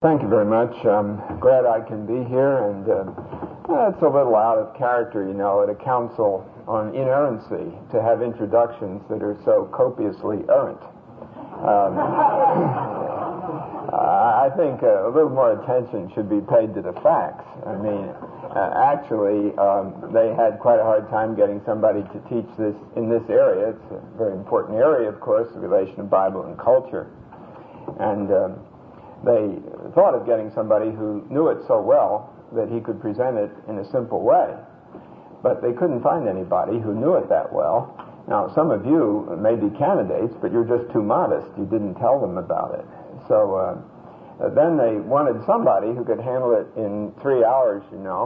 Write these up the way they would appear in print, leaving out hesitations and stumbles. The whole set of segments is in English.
Thank you very much. I'm glad I can be here, and it's a little out of character, at a council on inerrancy to have introductions that are so copiously errant. I think a little more attention should be paid to the facts. I mean, actually, they had quite a hard time getting somebody to teach this in this area. It's a very important area, of course, the relation of Bible and culture. And they thought of getting somebody who knew it so well that he could present it in a simple way. But they couldn't find anybody who knew it that well. Now, some of you may be candidates, but you're just too modest. You didn't tell them about it. So then they wanted somebody who could handle it in 3 hours,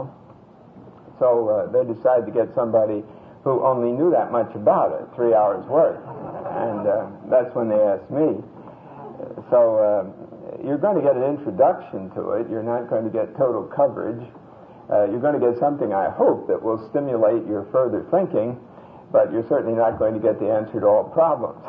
So they decided to get somebody who only knew that much about it, 3 hours worth. And that's when they asked me. So you're going to get an introduction to it. You're not going to get total coverage. You're going to get something, I hope, that will stimulate your further thinking, but you're certainly not going to get the answer to all problems.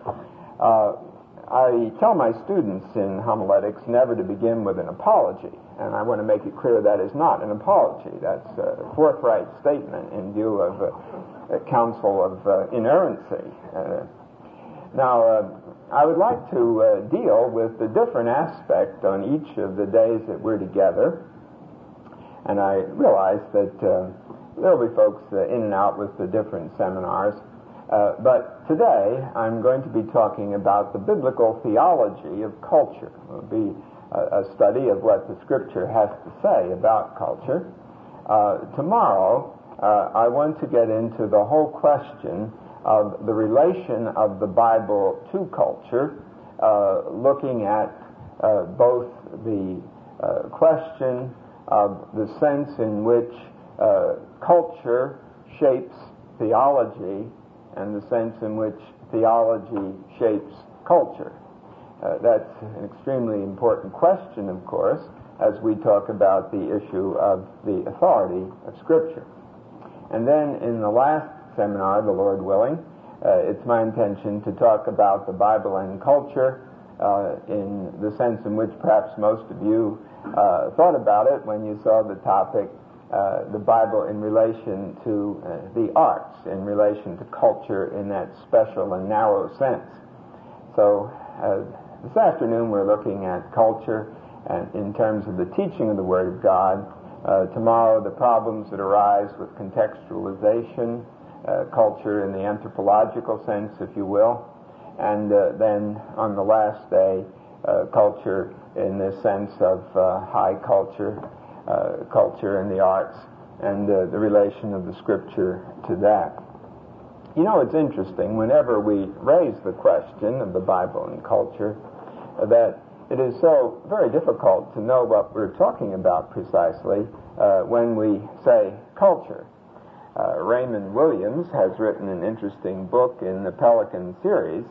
I tell my students in homiletics never to begin with an apology, and I want to make it clear that is not an apology. That's a forthright statement in view of a counsel of inerrancy. Now, I would like to deal with the different aspect on each of the days that we're together, and I realize that there'll be folks in and out with the different seminars. But today, I'm going to be talking about the biblical theology of culture. It will be a study of what the Scripture has to say about culture. Tomorrow, I want to get into the whole question of the relation of the Bible to culture, looking at both the question of the sense in which culture shapes theology and the sense in which theology shapes culture. That's an extremely important question, of course, as we talk about the issue of the authority of Scripture. And then in the last seminar, the Lord willing, it's my intention to talk about the Bible and culture in the sense in which perhaps most of you thought about it when you saw the topic, the Bible in relation to the arts, in relation to culture in that special and narrow sense. So this afternoon we're looking at culture and in terms of the teaching of the Word of God. Tomorrow the problems that arise with contextualization, culture in the anthropological sense, if you will, and then on the last day, culture in the sense of high culture, culture in the arts, and the relation of the Scripture to that. It's interesting, whenever we raise the question of the Bible and culture, that it is so very difficult to know what we're talking about precisely when we say culture. Raymond Williams has written an interesting book in the Pelican series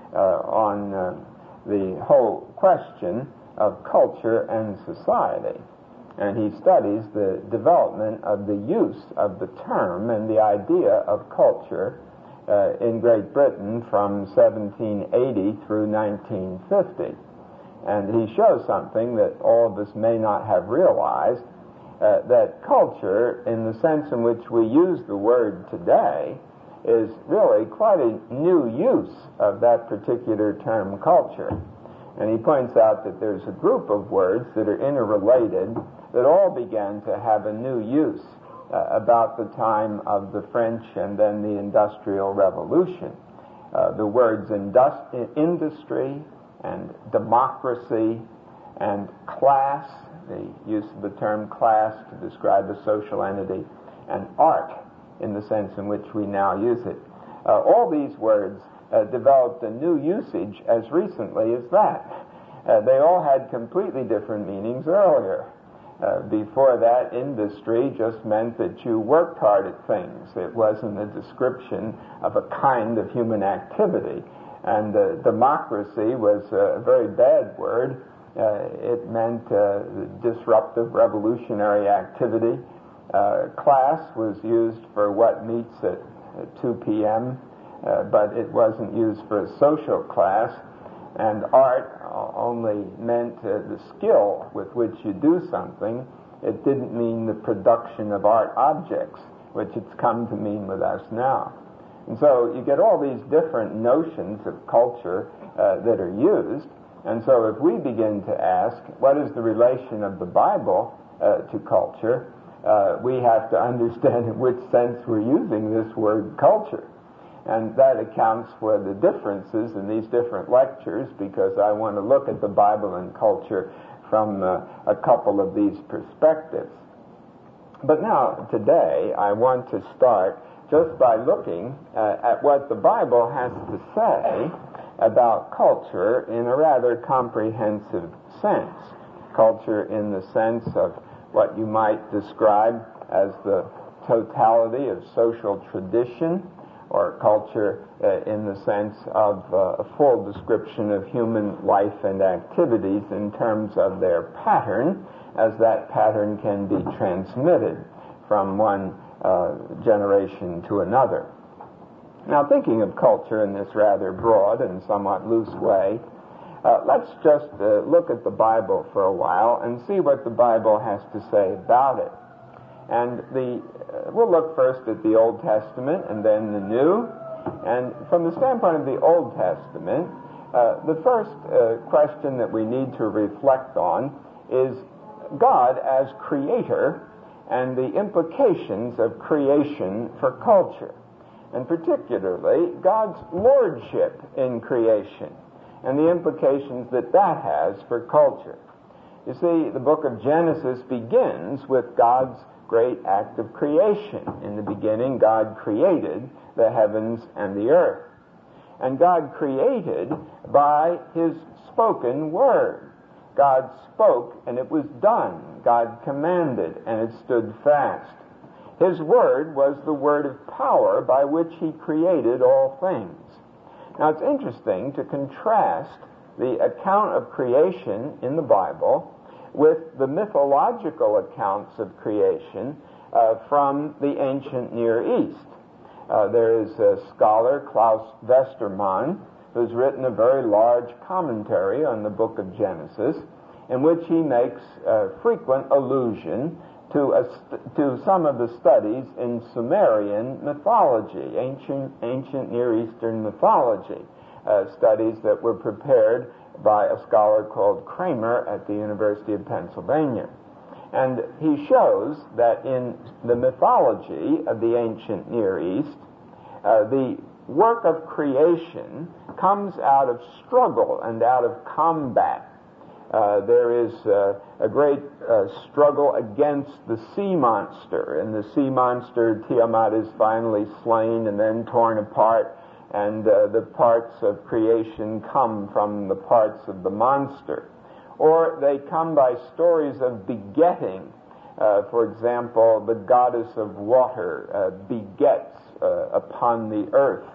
on the whole question of culture and society. And he studies the development of the use of the term and the idea of culture in Great Britain from 1780 through 1950. And he shows something that all of us may not have realized, that culture, in the sense in which we use the word today, is really quite a new use of that particular term, culture. And he points out that there's a group of words that are interrelated that all began to have a new use about the time of the French and then the Industrial Revolution. The words industry and democracy and class, the use of the term class to describe a social entity, and art in the sense in which we now use it. All these words developed a new usage as recently as that. They all had completely different meanings earlier. Before that, industry just meant that you worked hard at things. It wasn't a description of a kind of human activity. And democracy was a very bad word. It meant disruptive, revolutionary activity. Class was used for what meets at 2 p.m., but it wasn't used for a social class. And art only meant the skill with which you do something. It didn't mean the production of art objects, which it's come to mean with us now. And so you get all these different notions of culture that are used. And so if we begin to ask, what is the relation of the Bible to culture, we have to understand in which sense we're using this word culture. And that accounts for the differences in these different lectures, because I want to look at the Bible and culture from a couple of these perspectives. But now, today, I want to start just by looking at what the Bible has to say about culture in a rather comprehensive sense. Culture in the sense of what you might describe as the totality of social tradition, or culture in the sense of a full description of human life and activities in terms of their pattern, as that pattern can be transmitted from one generation to another. Now, thinking of culture in this rather broad and somewhat loose way, let's just look at the Bible for a while and see what the Bible has to say about it. And we'll look first at the Old Testament and then the New. And from the standpoint of the Old Testament, the first question that we need to reflect on is God as creator and the implications of creation for culture, and particularly God's lordship in creation and the implications that that has for culture. You see, the book of Genesis begins with God's great act of creation. In the beginning, God created the heavens and the earth. And God created by His spoken word. God spoke, and it was done. God commanded, and it stood fast. His word was the word of power by which He created all things. Now, it's interesting to contrast the account of creation in the Bible with the mythological accounts of creation from the ancient Near East. There is a scholar, Klaus Westermann, who's written a very large commentary on the book of Genesis, in which he makes frequent allusion to some of the studies in Sumerian mythology, ancient Near Eastern mythology, studies that were prepared by a scholar called Kramer at the University of Pennsylvania. And he shows that in the mythology of the ancient Near East, the work of creation comes out of struggle and out of combat. There is a great struggle against the sea monster, and the sea monster, Tiamat, is finally slain and then torn apart, and the parts of creation come from the parts of the monster. Or they come by stories of begetting. For example, the goddess of water begets upon the earth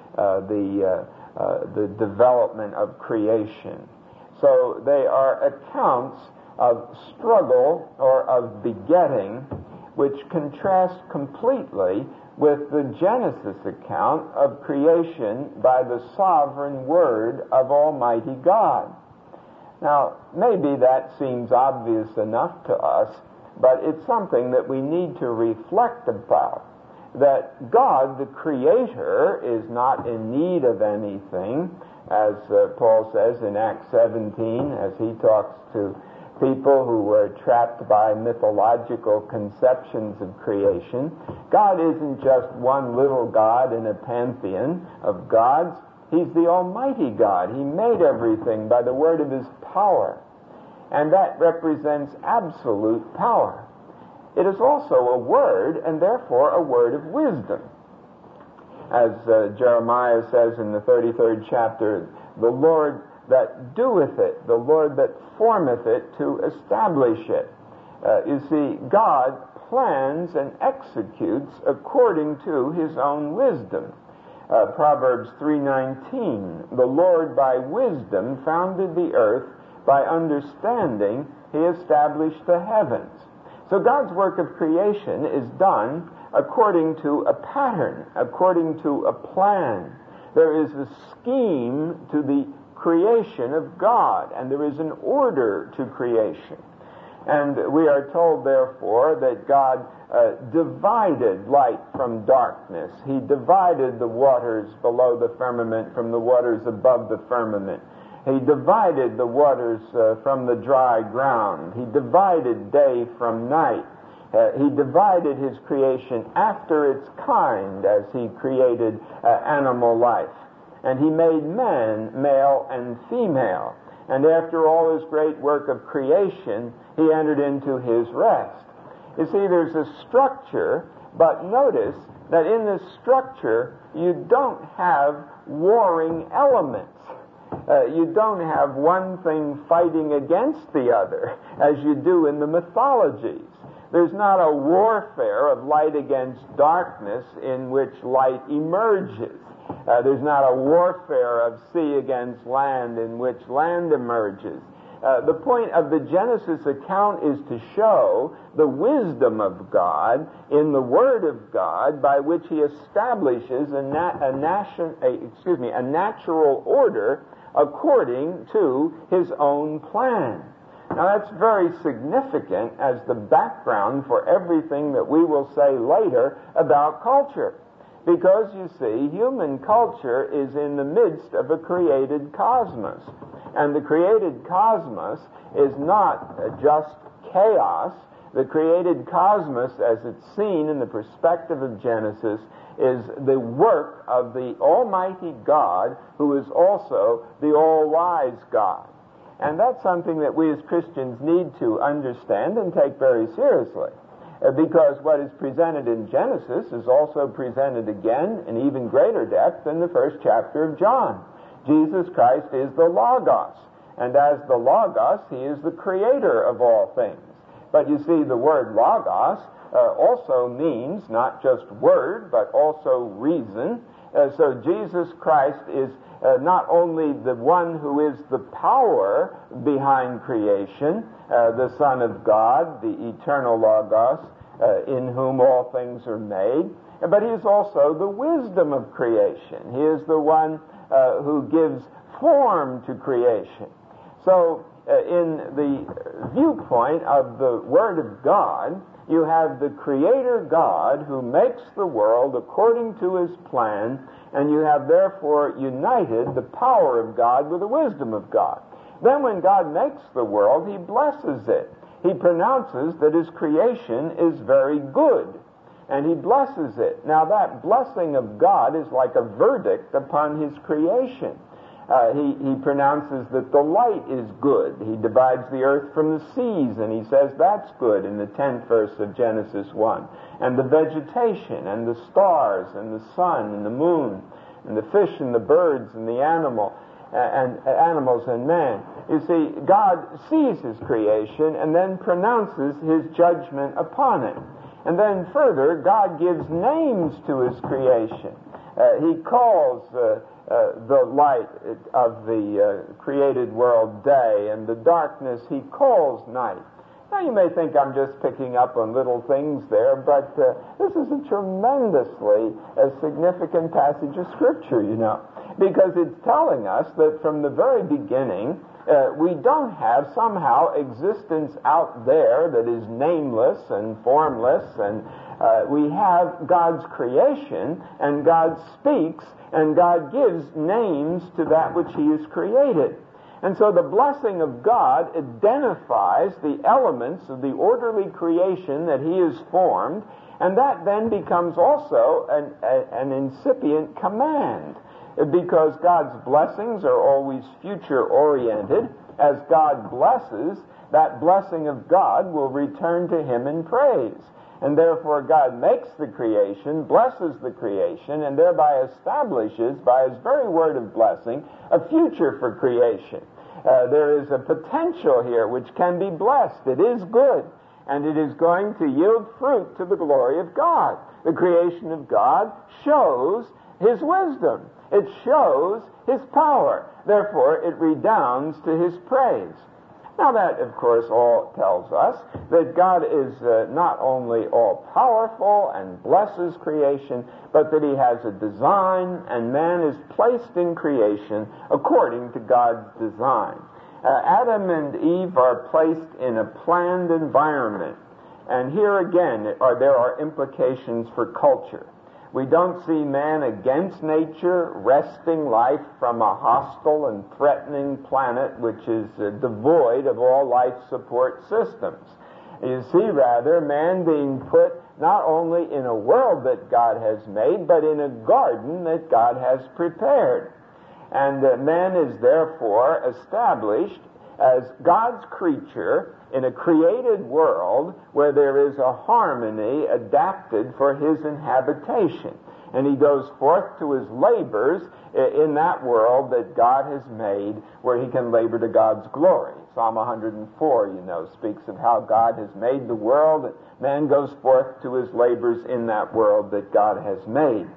the development of creation. So they are accounts of struggle or of begetting, which contrast completely with the Genesis account of creation by the sovereign word of Almighty God. Now, maybe that seems obvious enough to us, but it's something that we need to reflect about, that God, the Creator, is not in need of anything, as Paul says in Acts 17, as he talks to people who were trapped by mythological conceptions of creation. God isn't just one little God in a pantheon of gods. He's the Almighty God. He made everything by the word of His power. And that represents absolute power. It is also a word, and therefore a word of wisdom. As Jeremiah says in the 33rd chapter, the Lord that doeth it, the Lord that formeth it to establish it. You see, God plans and executes according to His own wisdom. Proverbs 3:19, the Lord by wisdom founded the earth, by understanding He established the heavens. So God's work of creation is done according to a pattern, according to a plan. There is a scheme to the creation of God, and there is an order to creation. And we are told, therefore, that God divided light from darkness. He divided the waters below the firmament from the waters above the firmament. He divided the waters from the dry ground. He divided day from night. He divided his creation after its kind as he created animal life. And he made man male and female. And after all his great work of creation, he entered into his rest. You see, there's a structure, but notice that in this structure, you don't have warring elements. You don't have one thing fighting against the other, as you do in the mythologies. There's not a warfare of light against darkness in which light emerges. There's not a warfare of sea against land in which land emerges. The point of the Genesis account is to show the wisdom of God in the Word of God by which he establishes a natural order according to his own plan. Now that's very significant as the background for everything that we will say later about culture. Because, you see, human culture is in the midst of a created cosmos. And the created cosmos is not just chaos. The created cosmos, as it's seen in the perspective of Genesis, is the work of the Almighty God, who is also the all-wise God. And that's something that we as Christians need to understand and take very seriously. Because what is presented in Genesis is also presented again in even greater depth in the first chapter of John. Jesus Christ is the Logos, and as the Logos, he is the creator of all things. But you see, the word Logos also means not just word, but also reason. So Jesus Christ is not only the one who is the power behind creation, the Son of God, the eternal Logos, in whom all things are made, but he is also the wisdom of creation. He is the one who gives form to creation. So in the viewpoint of the Word of God, you have the Creator God who makes the world according to his plan, and you have therefore united the power of God with the wisdom of God. Then when God makes the world, he blesses it. He pronounces that his creation is very good, and he blesses it. Now that blessing of God is like a verdict upon his creation. He pronounces that the light is good. He divides the earth from the seas, and he says that's good in the 10th verse of Genesis 1. And the vegetation, and the stars, and the sun, and the moon, and the fish, and the birds, and the animals and man. You see, God sees his creation and then pronounces his judgment upon it. And then further, God gives names to his creation. He calls the light of the created world day, and the darkness he calls night. Now you may think I'm just picking up on little things there, but this is a tremendously significant passage of Scripture, you know, because it's telling us that from the very beginning we don't have somehow existence out there that is nameless and formless, and we have God's creation, and God speaks, and God gives names to that which he has created. And so the blessing of God identifies the elements of the orderly creation that he has formed, and that then becomes also an incipient command, because God's blessings are always future-oriented. As God blesses, that blessing of God will return to him in praise. And therefore God makes the creation, blesses the creation, and thereby establishes, by his very word of blessing, a future for creation. There is a potential here which can be blessed. It is good, and it is going to yield fruit to the glory of God. The creation of God shows his wisdom. It shows his power. Therefore, it redounds to his praise. Now that, of course, all tells us that God is not only all-powerful and blesses creation, but that he has a design, and man is placed in creation according to God's design. Adam and Eve are placed in a planned environment. And here again, there are implications for culture. We don't see man against nature, wresting life from a hostile and threatening planet which is devoid of all life support systems. You see, rather, man being put not only in a world that God has made, but in a garden that God has prepared. And man is therefore established as God's creature in a created world where there is a harmony adapted for his inhabitation. And he goes forth to his labors in that world that God has made, where he can labor to God's glory. Psalm 104, speaks of how God has made the world, and man goes forth to his labors in that world that God has made.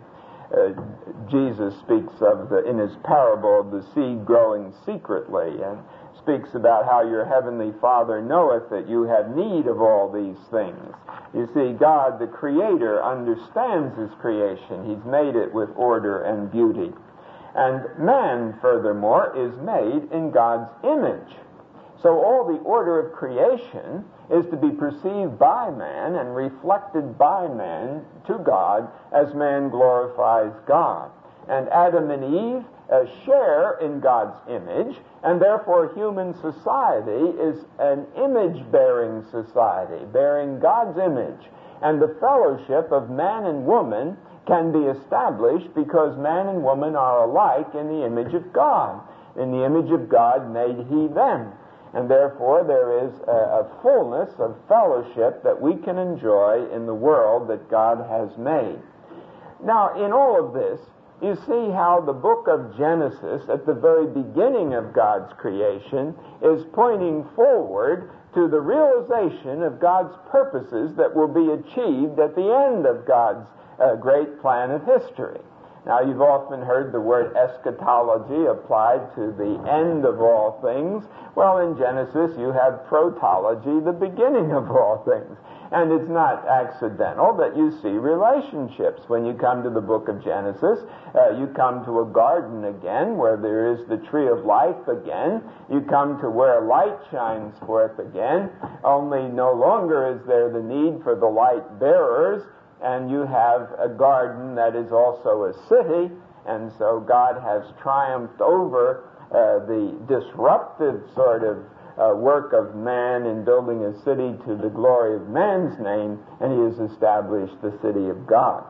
Jesus speaks of, in his parable of the seed growing secretly, and speaks about how your heavenly Father knoweth that you have need of all these things. You see, God, the Creator, understands his creation. He's made it with order and beauty. And man, furthermore, is made in God's image. So all the order of creation is to be perceived by man and reflected by man to God as man glorifies God. And Adam and Eve share in God's image, and therefore human society is an image-bearing society, bearing God's image. And the fellowship of man and woman can be established because man and woman are alike in the image of God. In the image of God made he them. And therefore there is a fullness of fellowship that we can enjoy in the world that God has made. Now, in all of this, you see how the book of Genesis, at the very beginning of God's creation, is pointing forward to the realization of God's purposes that will be achieved at the end of God's great plan of history. Now, you've often heard the word eschatology applied to the end of all things. Well, in Genesis, you have protology, the beginning of all things. And it's not accidental that you see relationships. When you come to the book of Genesis, you come to a garden again where there is the tree of life again. You come to where light shines forth again. Only no longer is there the need for the light bearers, and you have a garden that is also a city. And so God has triumphed over the disruptive sort of work of man in building a city to the glory of man's name, and he has established the city of God.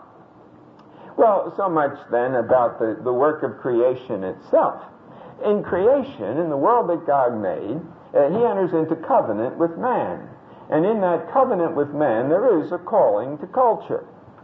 Well, so much then about the work of creation itself. In creation, in the world that God made, he enters into covenant with man. And in that covenant with man, there is a calling to culture.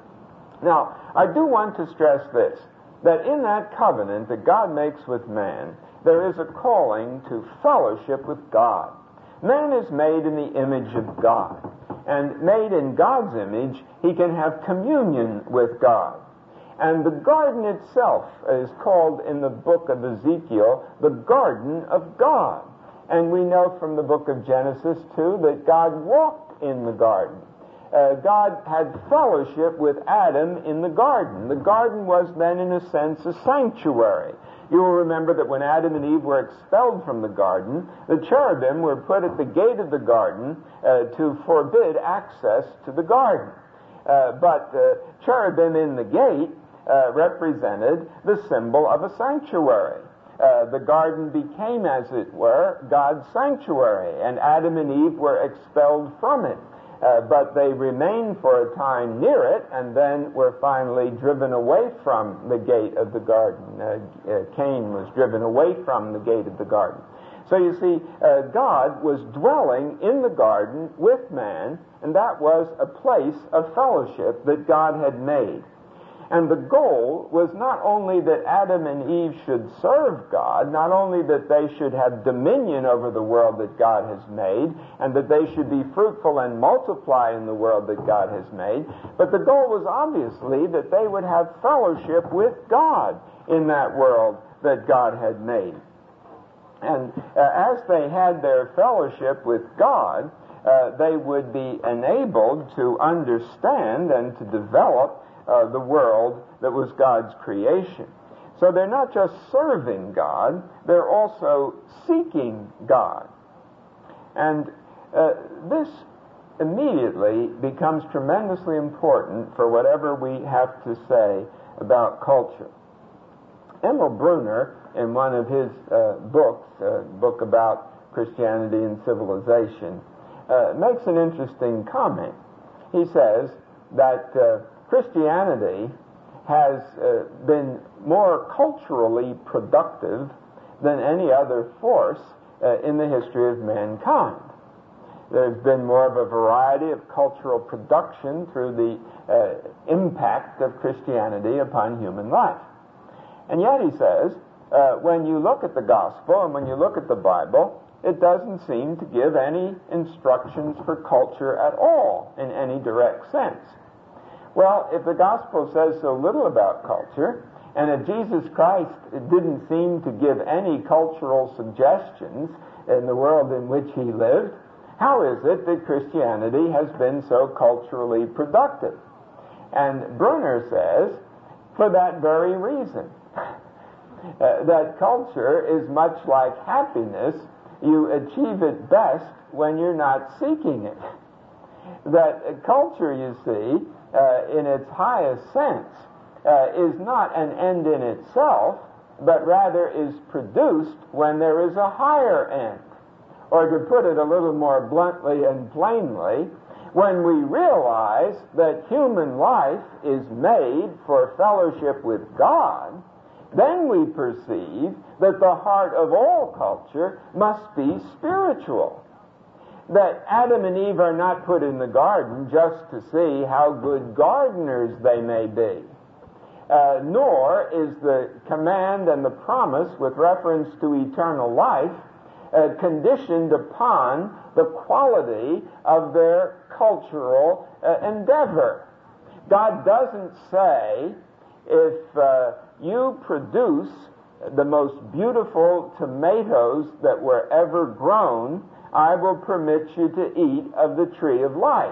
Now, I do want to stress this, that in that covenant that God makes with man, there is a calling to fellowship with God. Man is made in the image of God. And made in God's image, he can have communion with God. And the garden itself is called in the book of Ezekiel the Garden of God. And we know from the book of Genesis, too, that God walked in the garden. God had fellowship with Adam in the garden. The garden was then, in a sense, a sanctuary. You will remember that when Adam and Eve were expelled from the garden, the cherubim were put at the gate of the garden to forbid access to the garden. But cherubim in the gate represented the symbol of a sanctuary. The garden became, as it were, God's sanctuary, and Adam and Eve were expelled from it. But they remained for a time near it, and then were finally driven away from the gate of the garden. Cain was driven away from the gate of the garden. So you see, God was dwelling in the garden with man, and that was a place of fellowship that God had made. And the goal was not only that Adam and Eve should serve God, not only that they should have dominion over the world that God has made, and that they should be fruitful and multiply in the world that God has made, but the goal was obviously that they would have fellowship with God in that world that God had made. And as they had their fellowship with God, they would be enabled to understand and to develop the world that was God's creation. So they're not just serving God, they're also seeking God. And this immediately becomes tremendously important for whatever we have to say about culture. Emil Brunner, in one of his books, a book about Christianity and civilization, makes an interesting comment. He says that Christianity has been more culturally productive than any other force in the history of mankind. There's been more of a variety of cultural production through the impact of Christianity upon human life. And yet, he says, when you look at the gospel and when you look at the Bible, it doesn't seem to give any instructions for culture at all in any direct sense. Well, if the gospel says so little about culture, and if Jesus Christ didn't seem to give any cultural suggestions in the world in which he lived, how is it that Christianity has been so culturally productive? And Brunner says, for that very reason, that culture is much like happiness. You achieve it best when you're not seeking it. That culture, you see, in its highest sense, is not an end in itself, but rather is produced when there is a higher end. Or to put it a little more bluntly and plainly, when we realize that human life is made for fellowship with God, then we perceive that the heart of all culture must be spiritual. That Adam and Eve are not put in the garden just to see how good gardeners they may be. Nor is the command and the promise with reference to eternal life conditioned upon the quality of their cultural endeavor. God doesn't say, if you produce the most beautiful tomatoes that were ever grown, I will permit you to eat of the tree of life.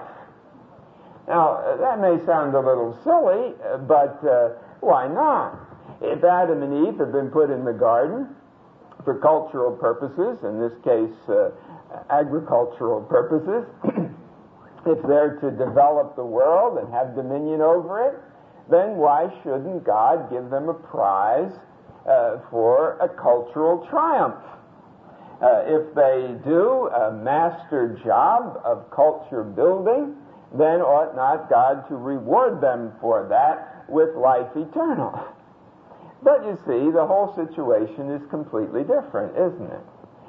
Now, that may sound a little silly, but why not? If Adam and Eve had been put in the garden for cultural purposes, in this case agricultural purposes, if they're to develop the world and have dominion over it, then why shouldn't God give them a prize for a cultural triumph? If they do a master job of culture building, then ought not God to reward them for that with life eternal? But you see, the whole situation is completely different, isn't it?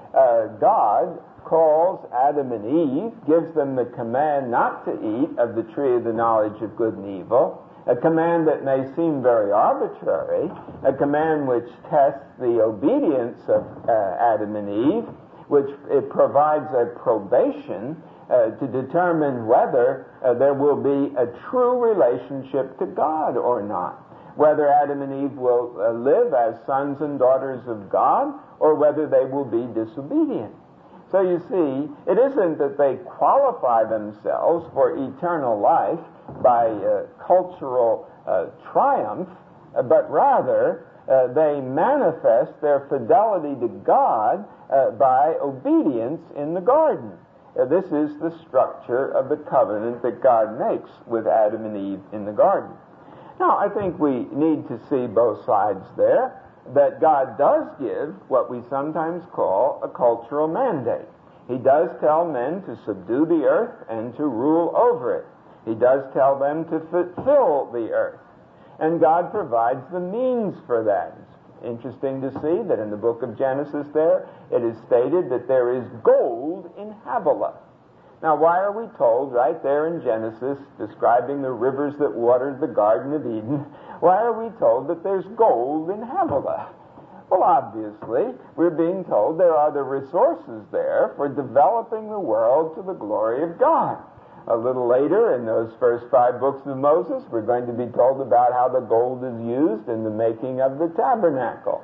God calls Adam and Eve, gives them the command not to eat of the tree of the knowledge of good and evil, a command that may seem very arbitrary, a command which tests the obedience of Adam and Eve, which it provides a probation to determine whether there will be a true relationship to God or not. Whether Adam and Eve will live as sons and daughters of God, or whether they will be disobedient. So you see, it isn't that they qualify themselves for eternal life by cultural triumph, but rather they manifest their fidelity to God by obedience in the garden. This is the structure of the covenant that God makes with Adam and Eve in the garden. Now, I think we need to see both sides there, that God does give what we sometimes call a cultural mandate. He does tell men to subdue the earth and to rule over it. He does tell them to fill the earth. And God provides the means for that. It's interesting to see that in the book of Genesis there, it is stated that there is gold in Havilah. Now, why are we told right there in Genesis, describing the rivers that watered the Garden of Eden, why are we told that there's gold in Havilah? Well, obviously, we're being told there are the resources there for developing the world to the glory of God. A little later, in those first 5 books of Moses, we're going to be told about how the gold is used in the making of the tabernacle.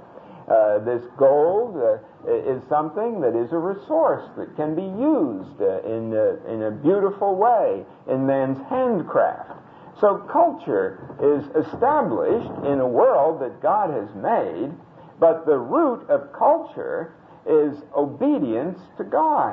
This gold is something that is a resource that can be used in a beautiful way in man's handcraft. So culture is established in a world that God has made, but the root of culture is obedience to God.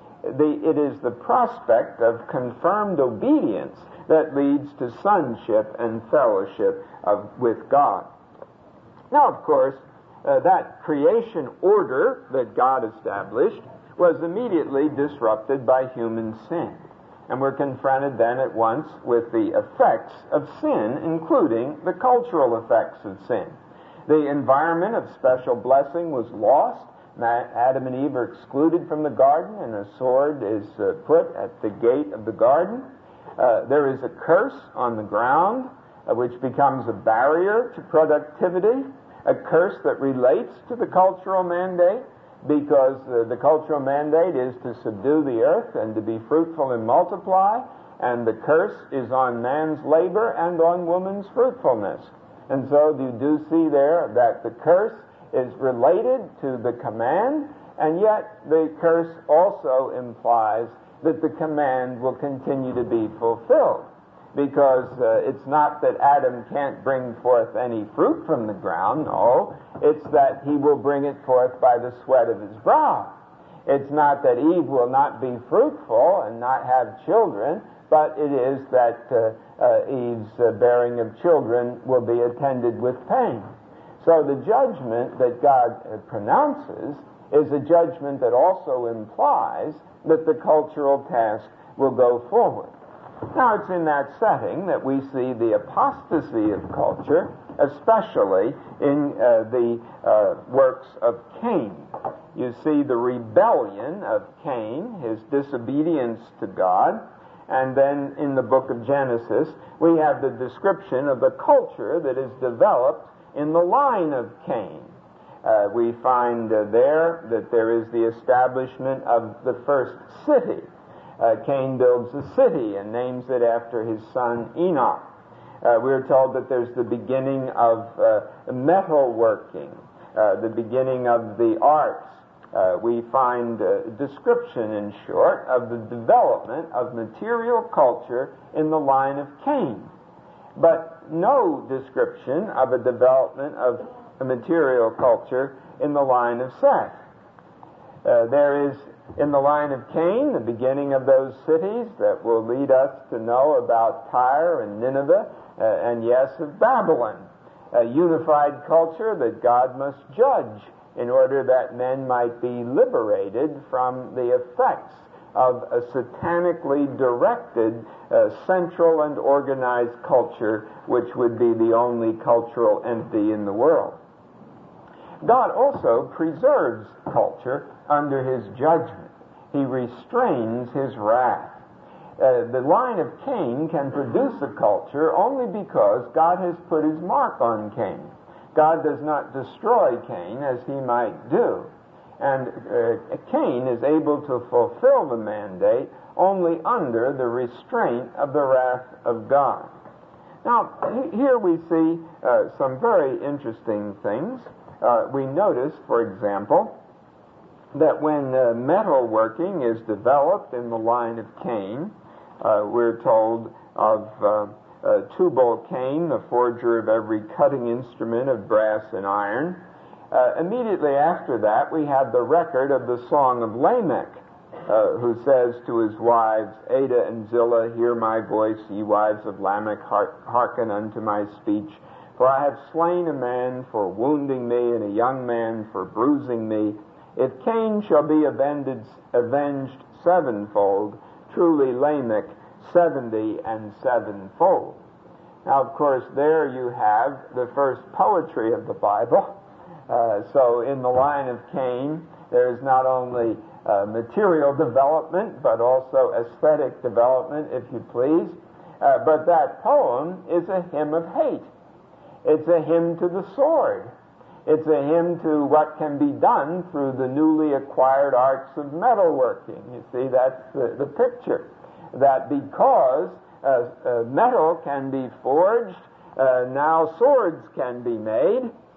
It is the prospect of confirmed obedience that leads to sonship and fellowship with God. Now, of course, that creation order that God established was immediately disrupted by human sin. And we're confronted then at once with the effects of sin, including the cultural effects of sin. The environment of special blessing was lost. Adam and Eve are excluded from the garden, and a sword is put at the gate of the garden. There is a curse on the ground, which becomes a barrier to productivity, a curse that relates to the cultural mandate, because the cultural mandate is to subdue the earth and to be fruitful and multiply, and the curse is on man's labor and on woman's fruitfulness. And so you do see there that the curse is related to the command, and yet the curse also implies that the command will continue to be fulfilled, because it's not that Adam can't bring forth any fruit from the ground. No, it's that he will bring it forth by the sweat of his brow. It's not that Eve will not be fruitful and not have children, but it is that Eve's bearing of children will be attended with pain. So the judgment that God pronounces is a judgment that also implies that the cultural task will go forward. Now, it's in that setting that we see the apostasy of culture, especially in the works of Cain. You see the rebellion of Cain, his disobedience to God, and then in the book of Genesis, we have the description of the culture that is developed in the line of Cain. We find there that there is the establishment of the first city. Cain builds a city and names it after his son Enoch. We're told that there's the beginning of metalworking, the beginning of the arts. We find description, in short, of the development of material culture in the line of Cain, but no description of a development of a material culture in the line of Seth. There is, in the line of Cain, the beginning of those cities that will lead us to know about Tyre and Nineveh, and yes, of Babylon, a unified culture that God must judge in order that men might be liberated from the effects of a satanically directed central and organized culture, which would be the only cultural entity in the world. God also preserves culture under his judgment. He restrains his wrath. The line of Cain can produce a culture only because God has put his mark on Cain. God does not destroy Cain as he might do. And Cain is able to fulfill the mandate only under the restraint of the wrath of God. Now, here we see some very interesting things. We notice, for example, that when metalworking is developed in the line of Cain, we're told of Tubal-Cain, the forger of every cutting instrument of brass and iron. Immediately after that, we have the record of the song of Lamech, who says to his wives, Ada and Zillah, hear my voice, ye wives of Lamech, hearken unto my speech. For I have slain a man for wounding me, and a young man for bruising me. If Cain shall be avenged sevenfold, truly Lamech 70 and sevenfold. Now, of course, there you have the first poetry of the Bible. So in the line of Cain, there is not only material development, but also aesthetic development, if you please. But that poem is a hymn of hate. It's a hymn to the sword. It's a hymn to what can be done through the newly acquired arts of metalworking. You see, that's the picture. That because metal can be forged, now swords can be made,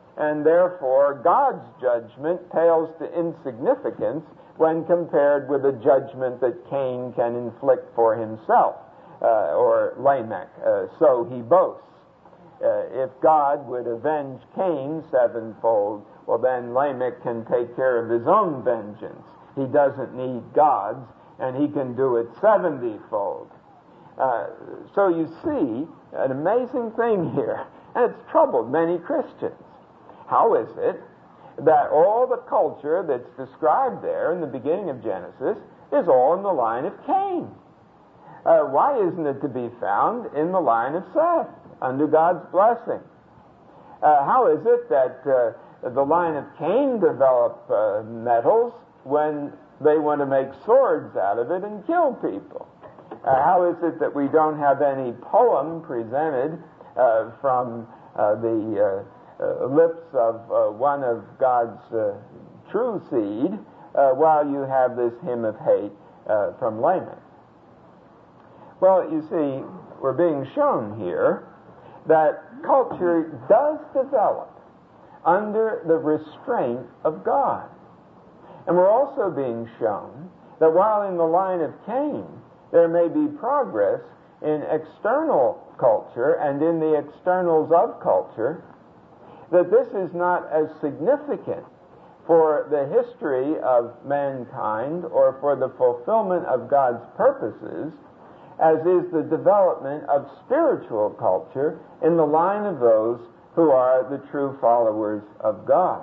and therefore God's judgment pales to insignificance when compared with the judgment that Cain can inflict for himself, or Lamech, so he boasts. If God would avenge Cain sevenfold, well then Lamech can take care of his own vengeance. He doesn't need God's, and he can do it 70-fold. So you see an amazing thing here, and it's troubled many Christians. How is it that all the culture that's described there in the beginning of Genesis is all in the line of Cain? Why isn't it to be found in the line of Seth, under God's blessing? How is it that the line of Cain develop metals when they want to make swords out of it and kill people? How is it that we don't have any poem presented from the lips of one of God's true seed, while you have this hymn of hate from Lamech? Well, you see, we're being shown here that culture does develop under the restraint of God. And we're also being shown that while in the line of Cain there may be progress in external culture and in the externals of culture, that this is not as significant for the history of mankind or for the fulfillment of God's purposes as is the development of spiritual culture in the line of those who are the true followers of God.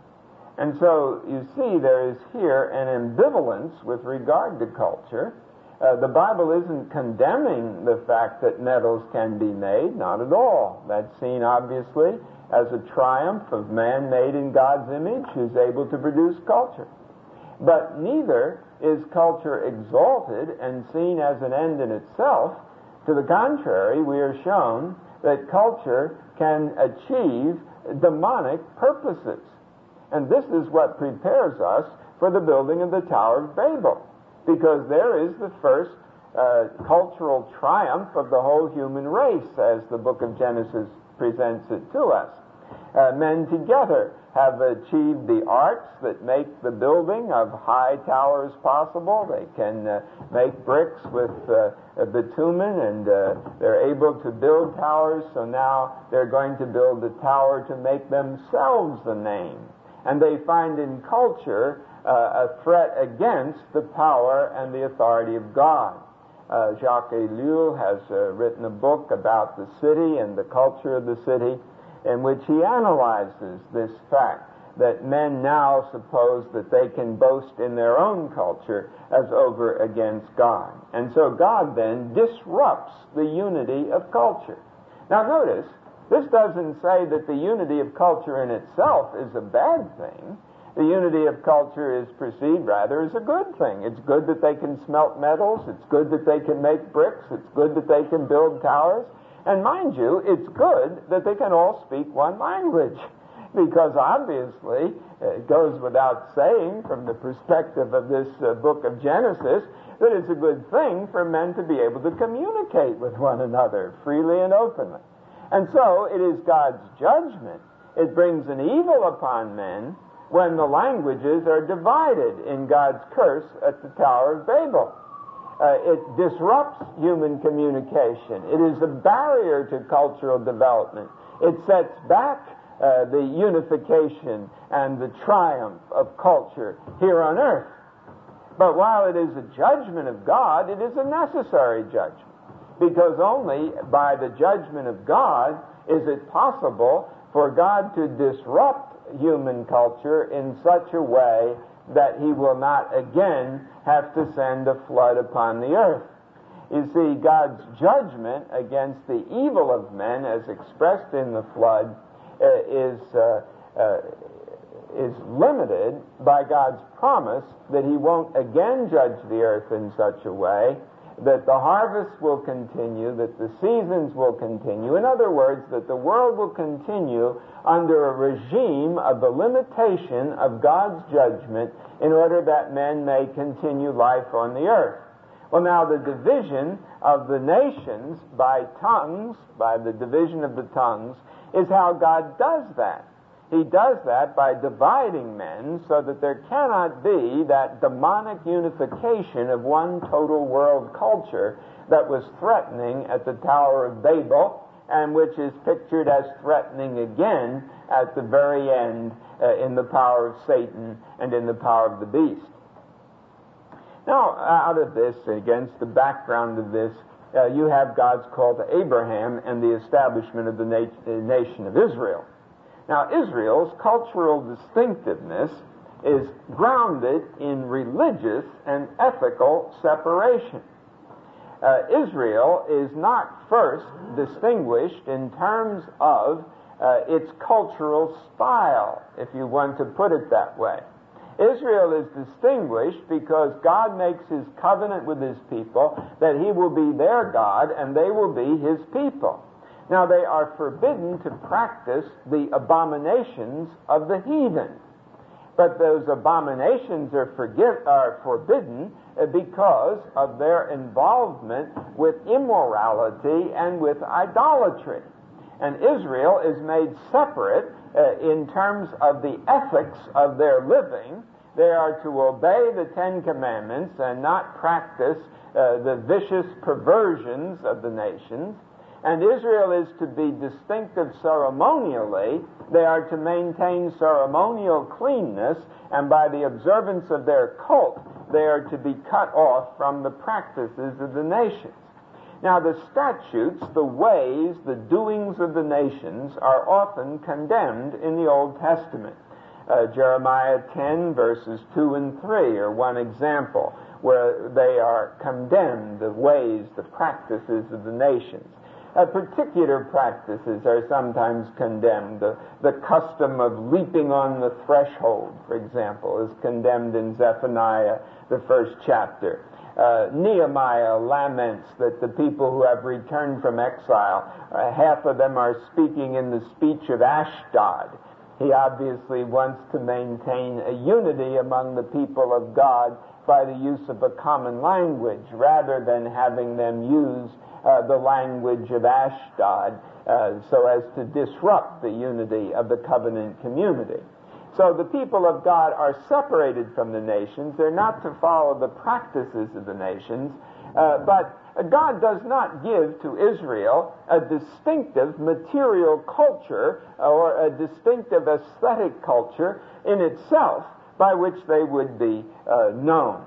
And so you see there is here an ambivalence with regard to culture. The Bible isn't condemning the fact that metals can be made, not at all. That's seen obviously as a triumph of man made in God's image who's able to produce culture. But neither is culture exalted and seen as an end in itself. To the contrary, we are shown that culture can achieve demonic purposes. And this is what prepares us for the building of the Tower of Babel, because there is the first cultural triumph of the whole human race, as the book of Genesis presents it to us. Men together have achieved the arts that make the building of high towers possible. They can make bricks with bitumen, and they're able to build towers, so now they're going to build a tower to make themselves a name. And they find in culture a threat against the power and the authority of God. Jacques Ellul has written a book about the city and the culture of the city, in which he analyzes this fact that men now suppose that they can boast in their own culture as over against God. And so God then disrupts the unity of culture. Now notice, this doesn't say that the unity of culture in itself is a bad thing. The unity of culture is perceived rather as a good thing. It's good that they can smelt metals. It's good that they can make bricks. It's good that they can build towers. And mind you, it's good that they can all speak one language, because obviously it goes without saying from the perspective of this book of Genesis that it's a good thing for men to be able to communicate with one another freely and openly. And so it is God's judgment. It brings an evil upon men when the languages are divided in God's curse at the Tower of Babel. It disrupts human communication. It is a barrier to cultural development. It sets back the unification and the triumph of culture here on earth. But while it is a judgment of God, it is a necessary judgment, because only by the judgment of God is it possible for God to disrupt human culture in such a way that he will not again have to send a flood upon the earth. You see, God's judgment against the evil of men, as expressed in the flood, is limited by God's promise that he won't again judge the earth in such a way that the harvest will continue, that the seasons will continue. In other words, that the world will continue under a regime of the limitation of God's judgment in order that men may continue life on the earth. Well, now the division of the nations by tongues, by the division of the tongues, is how God does that. he does that by dividing men so that there cannot be that demonic unification of one total world culture that was threatening at the Tower of Babel, and which is pictured as threatening again at the very end in the power of Satan and in the power of the beast. Now, out of this, against the background of this, you have God's call to Abraham and the establishment of the nation of Israel. Now, Israel's cultural distinctiveness is grounded in religious and ethical separation. Israel is not first distinguished in terms of its cultural style, if you want to put it that way. Israel is distinguished because God makes his covenant with his people that he will be their God and they will be his people. Now, they are forbidden to practice the abominations of the heathen. But those abominations are forbidden because of their involvement with immorality and with idolatry. And Israel is made separate in terms of the ethics of their living. They are to obey the Ten Commandments and not practice the vicious perversions of the nations. And Israel is to be distinctive ceremonially. They are to maintain ceremonial cleanness, and by the observance of their cult, they are to be cut off from the practices of the nations. Now, the statutes, the ways, the doings of the nations are often condemned in the Old Testament. Jeremiah 10, verses 2 and 3 are one example where they are condemned, the ways, the practices of the nations. Particular practices are sometimes condemned. The custom of leaping on the threshold, for example, is condemned in Zephaniah, the first chapter. Nehemiah laments that the people who have returned from exile, half of them are speaking in the speech of Ashdod. He obviously wants to maintain a unity among the people of God by the use of a common language rather than having them use the language of Ashdod so as to disrupt the unity of the covenant community. So the people of God are separated from the nations. They're not to follow the practices of the nations, but God does not give to Israel a distinctive material culture or a distinctive aesthetic culture in itself by which they would be known.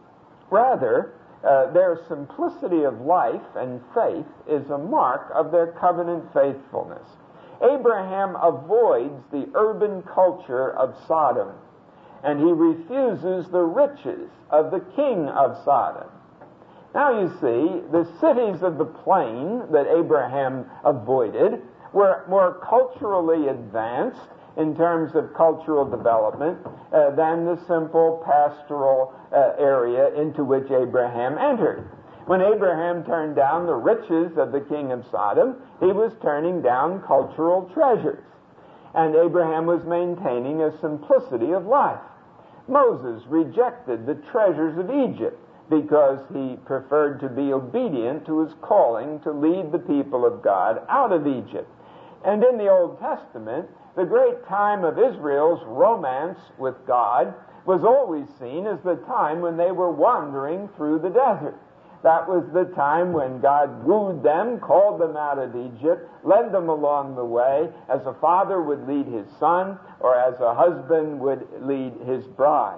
Rather, their simplicity of life and faith is a mark of their covenant faithfulness. Abraham avoids the urban culture of Sodom, and he refuses the riches of the king of Sodom. Now you see, the cities of the plain that Abraham avoided were more culturally advanced in terms of cultural development than the simple pastoral area into which Abraham entered. When Abraham turned down the riches of the king of Sodom, he was turning down cultural treasures. And Abraham was maintaining a simplicity of life. Moses rejected the treasures of Egypt because he preferred to be obedient to his calling to lead the people of God out of Egypt. And in the Old Testament, the great time of Israel's romance with God was always seen as the time when they were wandering through the desert. That was the time when God wooed them, called them out of Egypt, led them along the way, as a father would lead his son, or as a husband would lead his bride.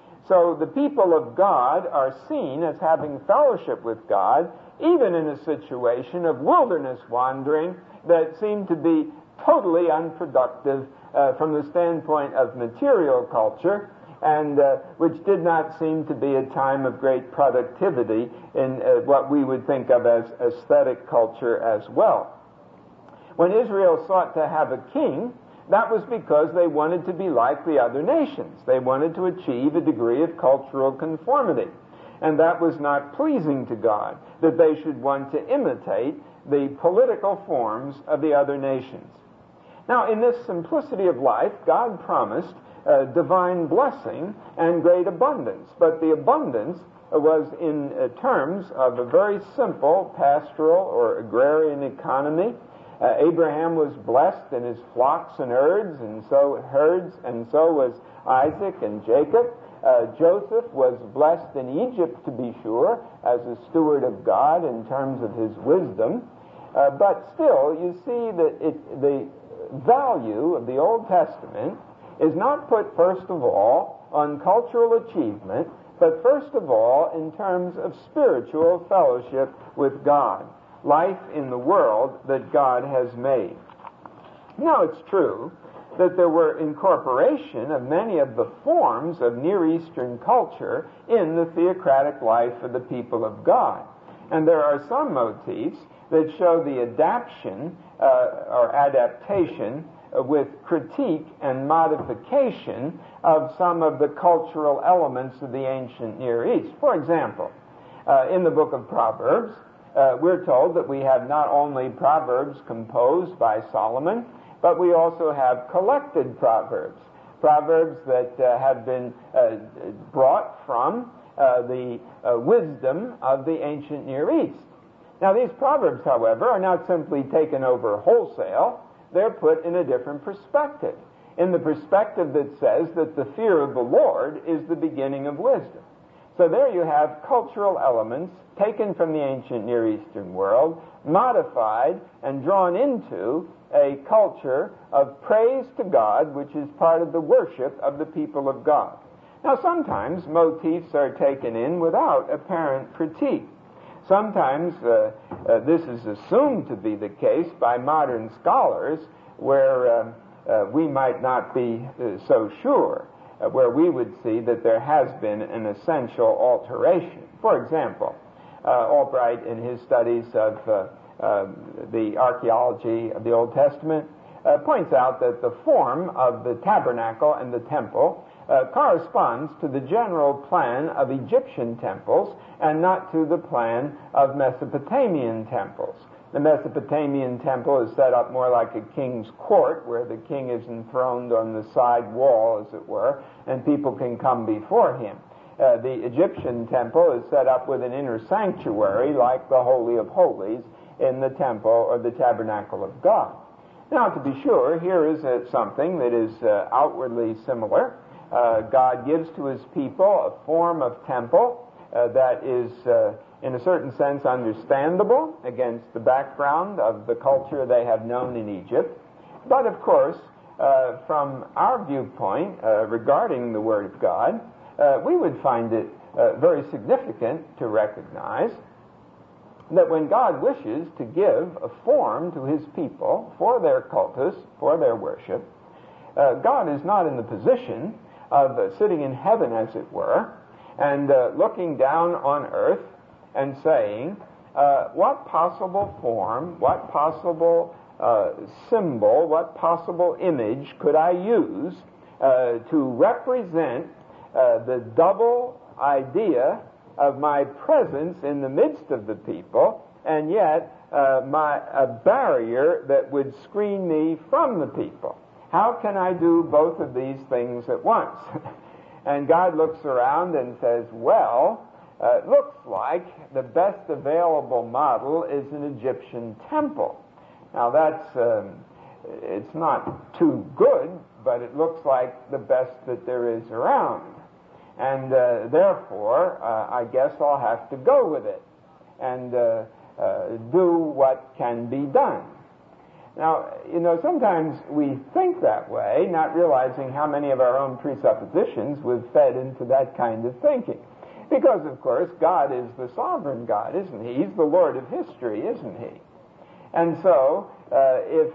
So the people of God are seen as having fellowship with God, even in a situation of wilderness wandering that seemed to be totally unproductive from the standpoint of material culture, and which did not seem to be a time of great productivity in what we would think of as aesthetic culture as well. When Israel sought to have a king, that was because they wanted to be like the other nations. They wanted to achieve a degree of cultural conformity. And that was not pleasing to God, that they should want to imitate the political forms of the other nations. Now, in this simplicity of life, God promised divine blessing and great abundance. But the abundance was in terms of a very simple pastoral or agrarian economy. Abraham was blessed in his flocks and herds, and so was Isaac and Jacob. Joseph was blessed in Egypt, to be sure, as a steward of God in terms of his wisdom. But still, you see that the value of the Old Testament is not put first of all on cultural achievement, but first of all in terms of spiritual fellowship with God, life in the world that God has made. Now, it's true that there were incorporation of many of the forms of Near Eastern culture in the theocratic life of the people of God. And there are some motifs that show the adaptation or adaptation with critique and modification of some of the cultural elements of the ancient Near East. For example, in the book of Proverbs, we're told that we have not only proverbs composed by Solomon, but we also have collected proverbs that have been brought from the wisdom of the ancient Near East. Now, these proverbs, however, are not simply taken over wholesale. They're put in a different perspective, in the perspective that says that the fear of the Lord is the beginning of wisdom. So there you have cultural elements taken from the ancient Near Eastern world, modified and drawn into a culture of praise to God, which is part of the worship of the people of God. Now, sometimes motifs are taken in without apparent critique. Sometimes this is assumed to be the case by modern scholars where we might not be so sure, where we would see that there has been an essential alteration. For example, Albright, in his studies of the archaeology of the Old Testament, points out that the form of the tabernacle and the temple corresponds to the general plan of Egyptian temples and not to the plan of Mesopotamian temples. The Mesopotamian temple is set up more like a king's court, where the king is enthroned on the side wall, as it were, and people can come before him. The Egyptian temple is set up with an inner sanctuary, like the Holy of Holies in the temple or the tabernacle of God. Now, to be sure, here is something that is outwardly similar. God gives to his people a form of temple that is, in a certain sense, understandable against the background of the culture they have known in Egypt. But, of course, from our viewpoint regarding the Word of God, we would find it very significant to recognize that when God wishes to give a form to his people for their cultus, for their worship, God is not in the position of sitting in heaven, as it were, and looking down on earth and saying, what possible form, what possible symbol, what possible image could I use to represent the double idea of my presence in the midst of the people, and yet a barrier that would screen me from the people? How can I do both of these things at once? And God looks around and says, well, it looks like the best available model is an Egyptian temple. Now that's, it's not too good, but it looks like the best that there is around. And therefore, I guess I'll have to go with it and do what can be done. Now, sometimes we think that way, not realizing how many of our own presuppositions we've fed into that kind of thinking. Because, of course, God is the sovereign God, isn't he? He's the Lord of history, isn't he? And so, if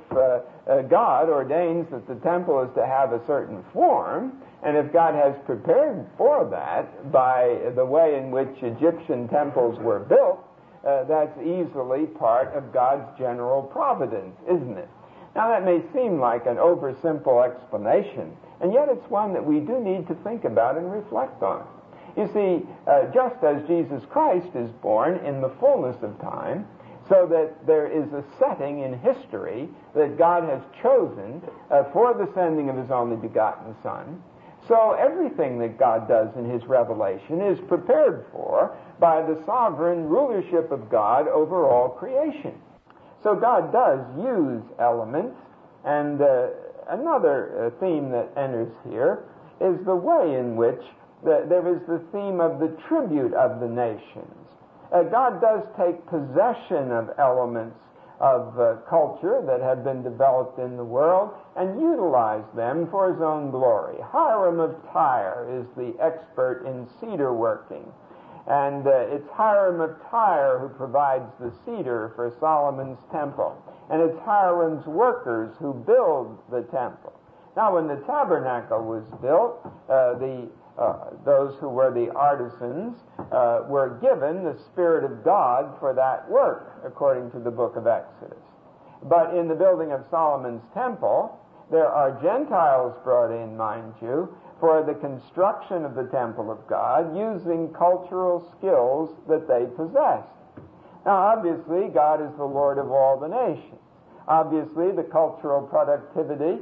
God ordains that the temple is to have a certain form, and if God has prepared for that by the way in which Egyptian temples were built, that's easily part of God's general providence, isn't it? Now, that may seem like an oversimple explanation, and yet it's one that we do need to think about and reflect on. You see, just as Jesus Christ is born in the fullness of time, so that there is a setting in history that God has chosen for the sending of his only begotten Son, so everything that God does in his revelation is prepared for by the sovereign rulership of God over all creation. So God does use elements, and another theme that enters here is the way in which there is the theme of the tribute of the nations. God does take possession of elements of culture that have been developed in the world and utilize them for his own glory. Hiram of Tyre is the expert in cedar working, and it's Hiram of Tyre who provides the cedar for Solomon's temple, and it's Hiram's workers who build the temple. Now, when the tabernacle was built, those who were the artisans were given the Spirit of God for that work, according to the book of Exodus. But in the building of Solomon's temple, there are Gentiles brought in, mind you, for the construction of the temple of God, using cultural skills that they possessed. Now, obviously, God is the Lord of all the nations. Obviously, the cultural productivity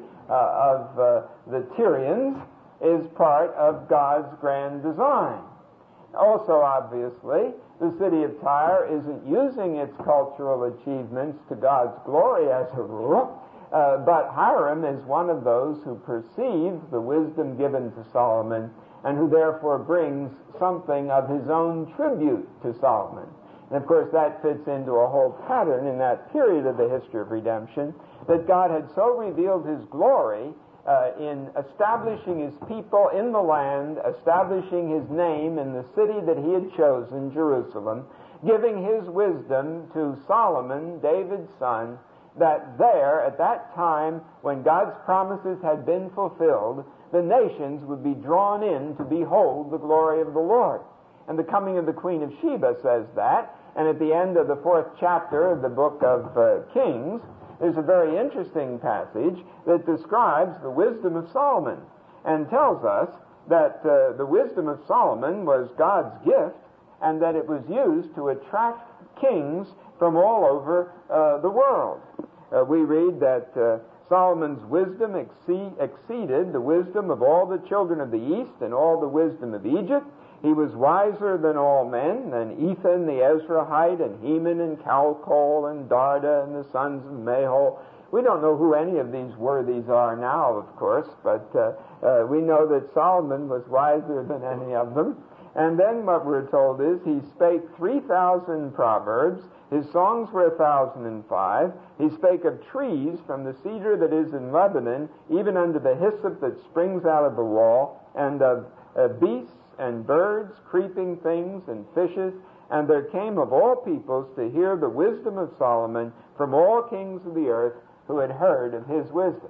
of the Tyrians is part of God's grand design. Also, obviously, the city of Tyre isn't using its cultural achievements to God's glory as a rule, but Hiram is one of those who perceives the wisdom given to Solomon and who therefore brings something of his own tribute to Solomon. And of course that fits into a whole pattern in that period of the history of redemption, that God had so revealed his glory in establishing his people in the land, establishing his name in the city that he had chosen, Jerusalem, giving his wisdom to Solomon, David's son, that there, at that time, when God's promises had been fulfilled, the nations would be drawn in to behold the glory of the Lord. And the coming of the Queen of Sheba says that, and at the end of the 4th chapter of the book of Kings, there's a very interesting passage that describes the wisdom of Solomon and tells us that the wisdom of Solomon was God's gift and that it was used to attract kings from all over the world. We read that Solomon's wisdom exceeded the wisdom of all the children of the East and all the wisdom of Egypt. He was wiser than all men, than Ethan the Ezrahite, and Heman and Calcol and Darda and the sons of Mahol. We don't know who any of these worthies are now, of course, but we know that Solomon was wiser than any of them. And then what we're told is he spake 3,000 proverbs. His songs were 1,005. He spake of trees from the cedar that is in Lebanon, even unto the hyssop that springs out of the wall, and of beasts and birds, creeping things, and fishes. And there came of all peoples to hear the wisdom of Solomon from all kings of the earth who had heard of his wisdom.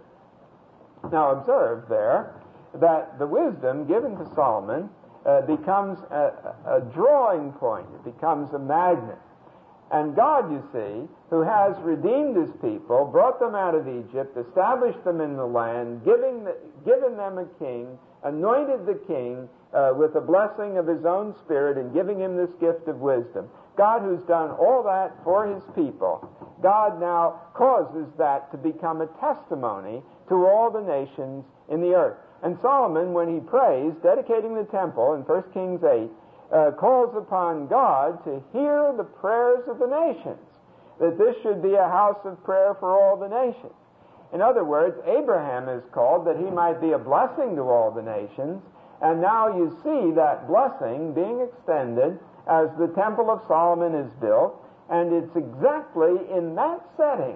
Now observe there that the wisdom given to Solomon becomes a drawing point. It becomes a magnet. And God, you see, who has redeemed his people, brought them out of Egypt, established them in the land, given them a king, anointed the king with the blessing of his own Spirit and giving him this gift of wisdom. God, who's done all that for his people, God now causes that to become a testimony to all the nations in the earth. And Solomon, when he prays, dedicating the temple in 1 Kings 8, calls upon God to hear the prayers of the nations, that this should be a house of prayer for all the nations. In other words, Abraham is called that he might be a blessing to all the nations, and now you see that blessing being extended as the Temple of Solomon is built, and it's exactly in that setting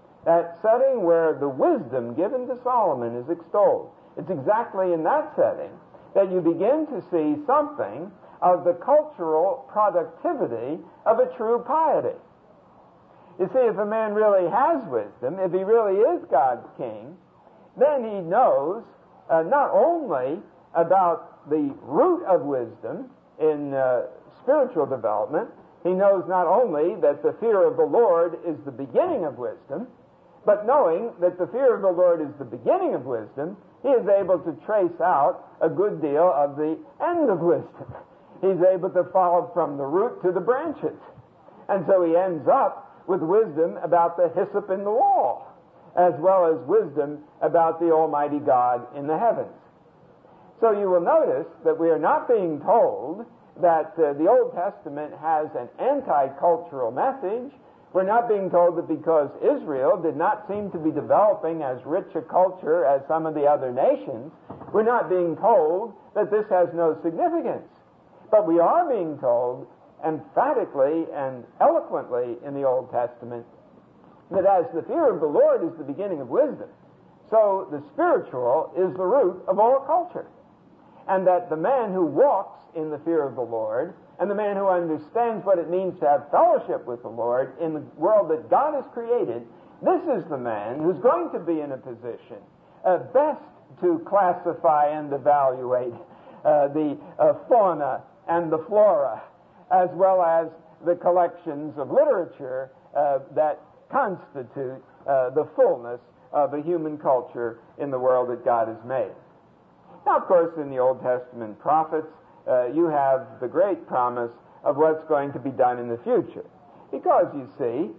where the wisdom given to Solomon is extolled. It's exactly in that setting that you begin to see something of the cultural productivity of a true piety. You see, if a man really has wisdom, if he really is God's king, then he knows not only about the root of wisdom in spiritual development, he knows not only that the fear of the Lord is the beginning of wisdom, but knowing that the fear of the Lord is the beginning of wisdom, he is able to trace out a good deal of the end of wisdom. He's able to follow from the root to the branches. And so he ends up with wisdom about the hyssop in the wall, as well as wisdom about the Almighty God in the heavens. So you will notice that we are not being told that the Old Testament has an anti-cultural message. We're not being told that because Israel did not seem to be developing as rich a culture as some of the other nations, we're not being told that this has no significance. But we are being told emphatically and eloquently in the Old Testament that as the fear of the Lord is the beginning of wisdom, so the spiritual is the root of all culture. And that the man who walks in the fear of the Lord, and the man who understands what it means to have fellowship with the Lord in the world that God has created, this is the man who's going to be in a position best to classify and evaluate the fauna and the flora, as well as the collections of literature that constitute the fullness of a human culture in the world that God has made. Now, of course, in the Old Testament prophets, you have the great promise of what's going to be done in the future. Because, you see,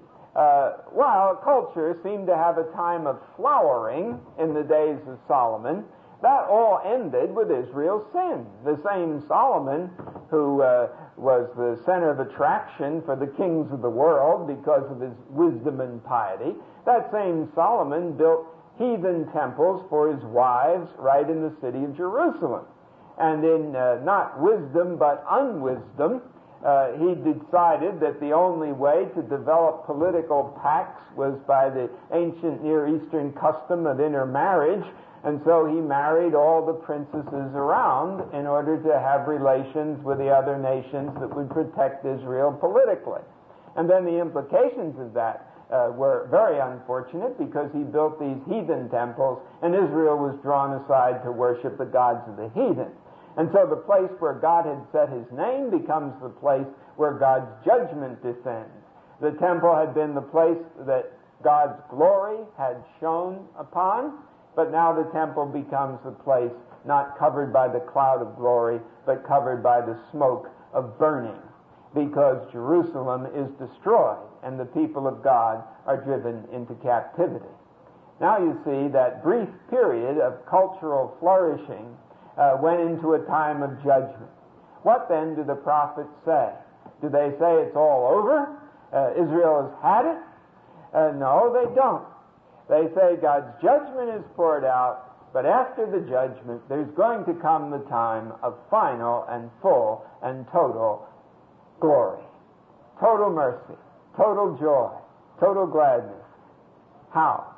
while culture seemed to have a time of flowering in the days of Solomon, that all ended with Israel's sin. The same Solomon who was the center of attraction for the kings of the world because of his wisdom and piety, that same Solomon built heathen temples for his wives right in the city of Jerusalem. And in not wisdom but unwisdom, he decided that the only way to develop political pacts was by the ancient Near Eastern custom of intermarriage, and so he married all the princesses around in order to have relations with the other nations that would protect Israel politically. And then the implications of that were very unfortunate, because he built these heathen temples and Israel was drawn aside to worship the gods of the heathen. And so the place where God had set his name becomes the place where God's judgment descends. The temple had been the place that God's glory had shone upon, but now the temple becomes the place not covered by the cloud of glory, but covered by the smoke of burning, because Jerusalem is destroyed and the people of God are driven into captivity. Now you see that brief period of cultural flourishing went into a time of judgment. What then do the prophets say? Do they say it's all over? Israel has had it? No, they don't. They say God's judgment is poured out, but after the judgment there's going to come the time of final and full and total glory, total mercy, total joy, total gladness. How?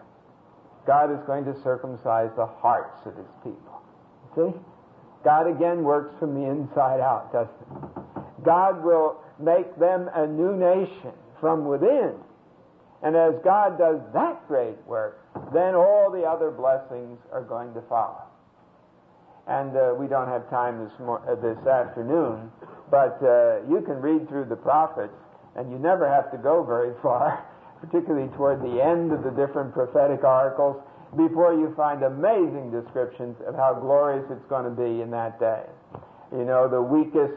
God is going to circumcise the hearts of his people. See? God again works from the inside out, doesn't it? God will make them a new nation from within. And as God does that great work, then all the other blessings are going to follow. And we don't have time this afternoon, but you can read through the prophets, and you never have to go very far, particularly toward the end of the different prophetic oracles, before you find amazing descriptions of how glorious it's going to be in that day. You know, the weakest,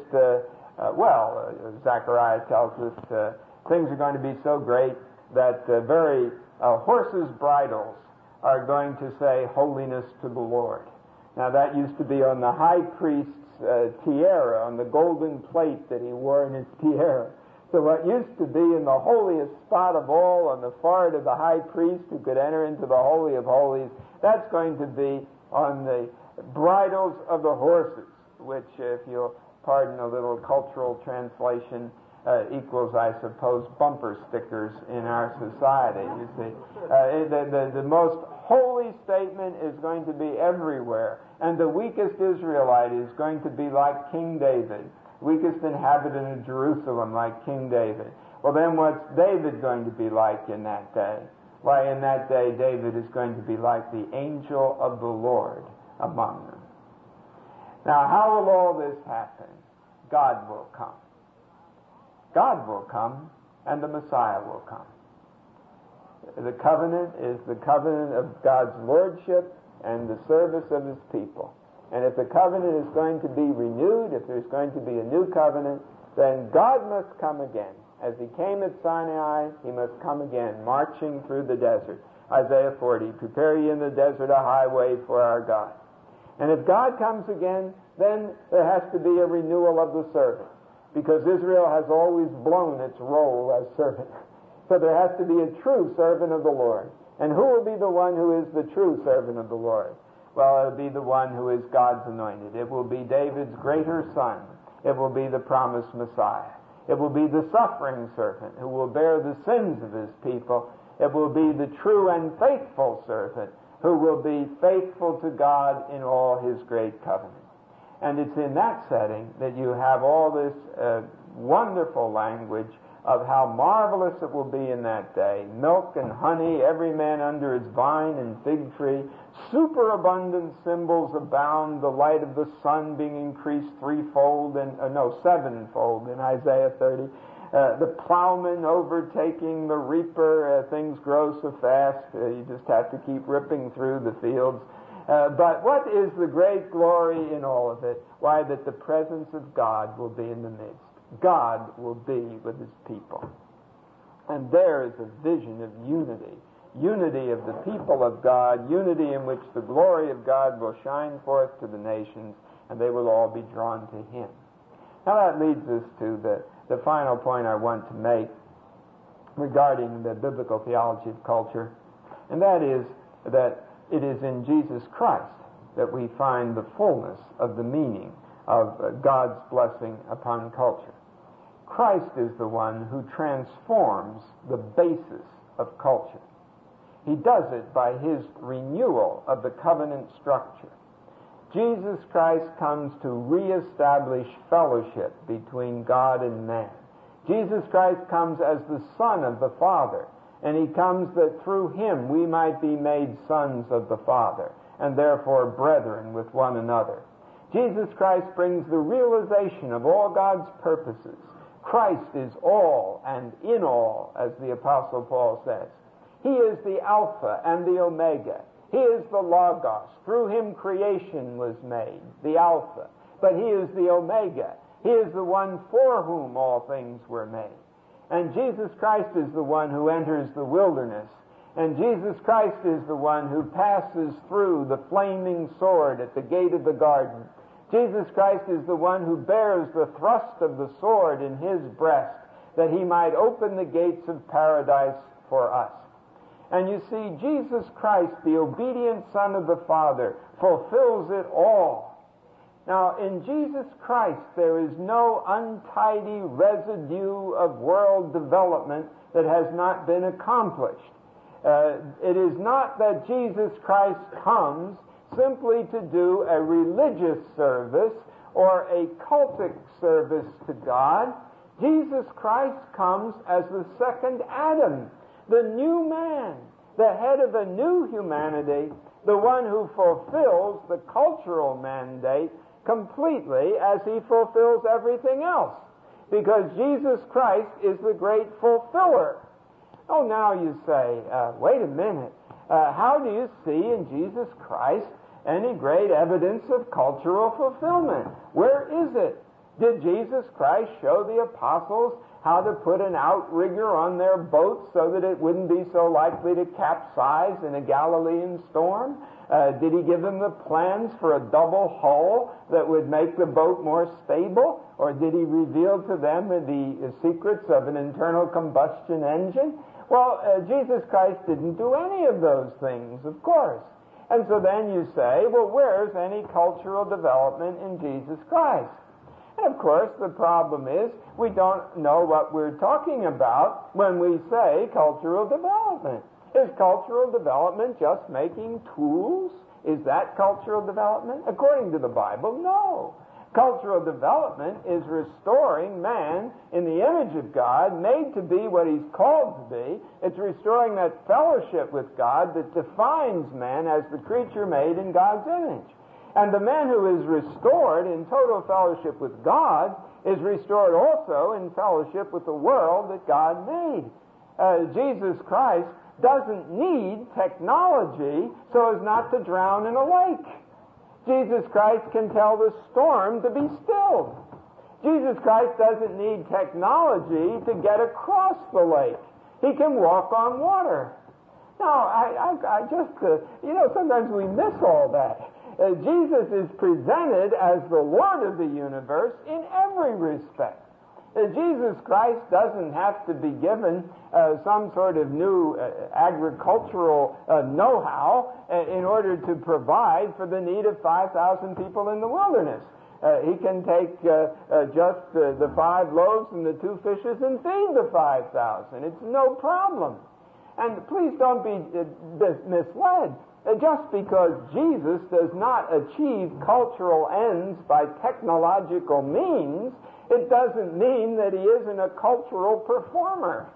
Zechariah tells us things are going to be so great that very horses' bridles are going to say, "Holiness to the Lord." Now that used to be on the high priest's tiara, on the golden plate that he wore in his tiara. So what used to be in the holiest spot of all, on the forehead of the high priest who could enter into the Holy of Holies, that's going to be on the bridles of the horses, which, if you'll pardon a little cultural translation, equals, I suppose, bumper stickers in our society. You see, the most holy statement is going to be everywhere, and the weakest Israelite is going to be like King David, weakest inhabitant of Jerusalem like King David. Well, then what's David going to be like in that day? Why, in that day, David is going to be like the angel of the Lord among them. Now, how will all this happen? God will come. God will come, and the Messiah will come. The covenant is the covenant of God's lordship and the service of his people. And if the covenant is going to be renewed, if there's going to be a new covenant, then God must come again. As he came at Sinai, he must come again, marching through the desert. Isaiah 40, "Prepare ye in the desert a highway for our God." And if God comes again, then there has to be a renewal of the servant, because Israel has always blown its role as servant. So there has to be a true servant of the Lord. And who will be the one who is the true servant of the Lord? Well, it will be the one who is God's anointed. It will be David's greater son. It will be the promised Messiah. It will be the suffering servant who will bear the sins of his people. It will be the true and faithful servant who will be faithful to God in all his great covenant. And it's in that setting that you have all this wonderful language of how marvelous it will be in that day. Milk and honey, every man under his vine and fig tree. Superabundant symbols abound, the light of the sun being increased sevenfold in Isaiah 30. The plowman overtaking the reaper. Things grow so fast, you just have to keep ripping through the fields. But what is the great glory in all of it? Why, that the presence of God will be in the midst. God will be with his people. And there is a vision of unity. Unity of the people of God, unity in which the glory of God will shine forth to the nations, and they will all be drawn to him. Now that leads us to the final point I want to make regarding the biblical theology of culture, and that is that it is in Jesus Christ that we find the fullness of the meaning of God's blessing upon culture. Christ is the one who transforms the basis of culture. He does it by his renewal of the covenant structure. Jesus Christ comes to reestablish fellowship between God and man. Jesus Christ comes as the Son of the Father, and he comes that through him we might be made sons of the Father, and therefore brethren with one another. Jesus Christ brings the realization of all God's purposes. Christ is all and in all, as the Apostle Paul says. He is the Alpha and the Omega. He is the Logos. Through him creation was made, the Alpha. But he is the Omega. He is the one for whom all things were made. And Jesus Christ is the one who enters the wilderness. And Jesus Christ is the one who passes through the flaming sword at the gate of the garden. Jesus Christ is the one who bears the thrust of the sword in his breast, that he might open the gates of paradise for us. And you see, Jesus Christ, the obedient Son of the Father, fulfills it all. Now, in Jesus Christ, there is no untidy residue of world development that has not been accomplished. It is not that Jesus Christ comes simply to do a religious service or a cultic service to God. Jesus Christ comes as the second Adam, the new man, the head of a new humanity, the one who fulfills the cultural mandate completely as he fulfills everything else. Because Jesus Christ is the great fulfiller. Oh, now you say, wait a minute. How do you see in Jesus Christ any great evidence of cultural fulfillment? Where is it? Did Jesus Christ show the apostles how to put an outrigger on their boat so that it wouldn't be so likely to capsize in a Galilean storm? Did he give them the plans for a double hull that would make the boat more stable? Or did he reveal to them the secrets of an internal combustion engine? Well, Jesus Christ didn't do any of those things, of course. And so then you say, well, where's any cultural development in Jesus Christ? And of course, the problem is we don't know what we're talking about when we say cultural development. Is cultural development just making tools? Is that cultural development? According to the Bible, no. Cultural development is restoring man in the image of God, made to be what he's called to be. It's restoring that fellowship with God that defines man as the creature made in God's image. And the man who is restored in total fellowship with God is restored also in fellowship with the world that God made. Jesus Christ doesn't need technology so as not to drown in a lake. Jesus Christ can tell the storm to be stilled. Jesus Christ doesn't need technology to get across the lake. He can walk on water. Now, I just, sometimes we miss all that. Jesus is presented as the Lord of the universe in every respect. Jesus Christ doesn't have to be given some sort of new agricultural know-how in order to provide for the need of 5,000 people in the wilderness. He can take just the 5 loaves and the 2 fishes and feed the 5,000. It's no problem. And please don't be misled. Just because Jesus does not achieve cultural ends by technological means, it doesn't mean that he isn't a cultural performer.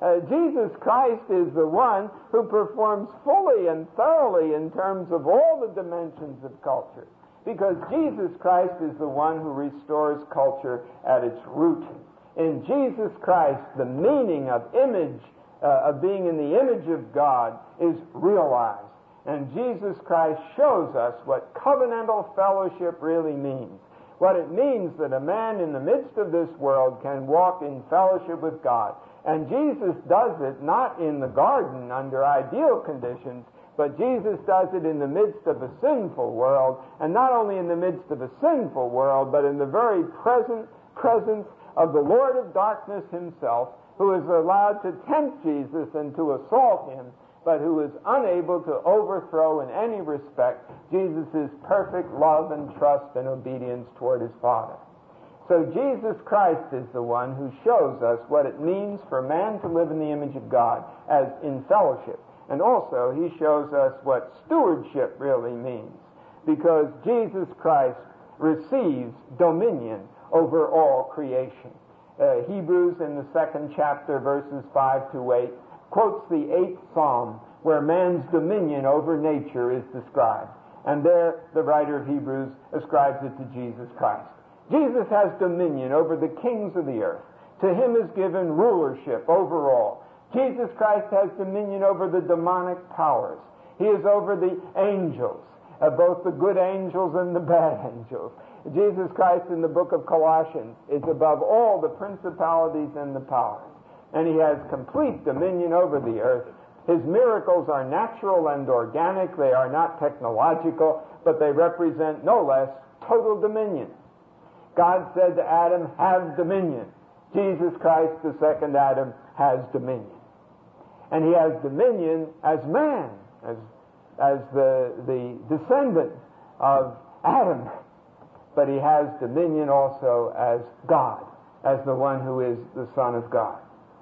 Jesus Christ is the one who performs fully and thoroughly in terms of all the dimensions of culture. Because Jesus Christ is the one who restores culture at its root. In Jesus Christ, the meaning of image, of being in the image of God, is realized. And Jesus Christ shows us what covenantal fellowship really means. What it means that a man in the midst of this world can walk in fellowship with God. And Jesus does it not in the garden under ideal conditions, but Jesus does it in the midst of a sinful world, and not only in the midst of a sinful world, but in the very presence of the Lord of darkness himself, who is allowed to tempt Jesus and to assault him, but who is unable to overthrow in any respect Jesus' perfect love and trust and obedience toward his Father. So Jesus Christ is the one who shows us what it means for man to live in the image of God as in fellowship. And also he shows us what stewardship really means, because Jesus Christ receives dominion over all creation. Hebrews in the 2nd chapter, verses 5 to 8, quotes the 8th Psalm, where man's dominion over nature is described. And there, the writer of Hebrews ascribes it to Jesus Christ. Jesus has dominion over the kings of the earth. To him is given rulership over all. Jesus Christ has dominion over the demonic powers. He is over the angels, both the good angels and the bad angels. Jesus Christ in the book of Colossians is above all the principalities and the powers. And he has complete dominion over the earth. His miracles are natural and organic. They are not technological, but they represent no less total dominion. God said to Adam, have dominion. Jesus Christ, the second Adam, has dominion. And he has dominion as man, as the descendant of Adam. But he has dominion also as God, as the one who is the Son of God.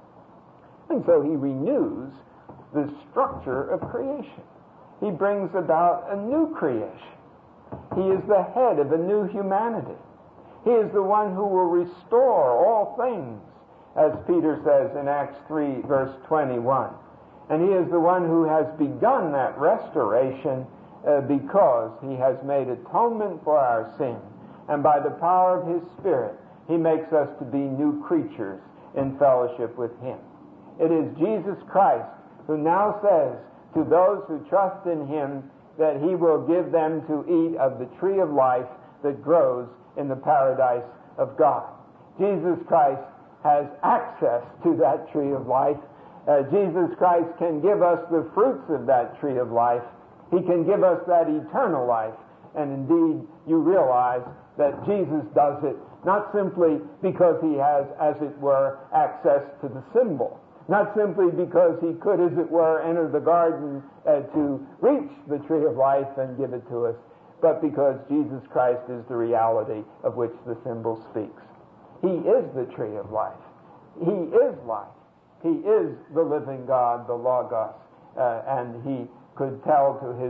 And so he renews the structure of creation. He brings about a new creation. He is the head of a new humanity. He is the one who will restore all things, as Peter says in Acts 3, verse 21. And he is the one who has begun that restoration because he has made atonement for our sin. And by the power of his Spirit, he makes us to be new creatures in fellowship with him. It is Jesus Christ who now says to those who trust in him that he will give them to eat of the tree of life that grows in the paradise of God. Jesus Christ has access to that tree of life. Jesus Christ can give us the fruits of that tree of life. He can give us that eternal life. And indeed, you realize that Jesus does it not simply because he has, as it were, access to the symbol, not simply because he could, as it were, enter the garden to reach the tree of life and give it to us, but because Jesus Christ is the reality of which the symbol speaks. He is the tree of life. He is life. He is the living God, the Logos, and he could tell his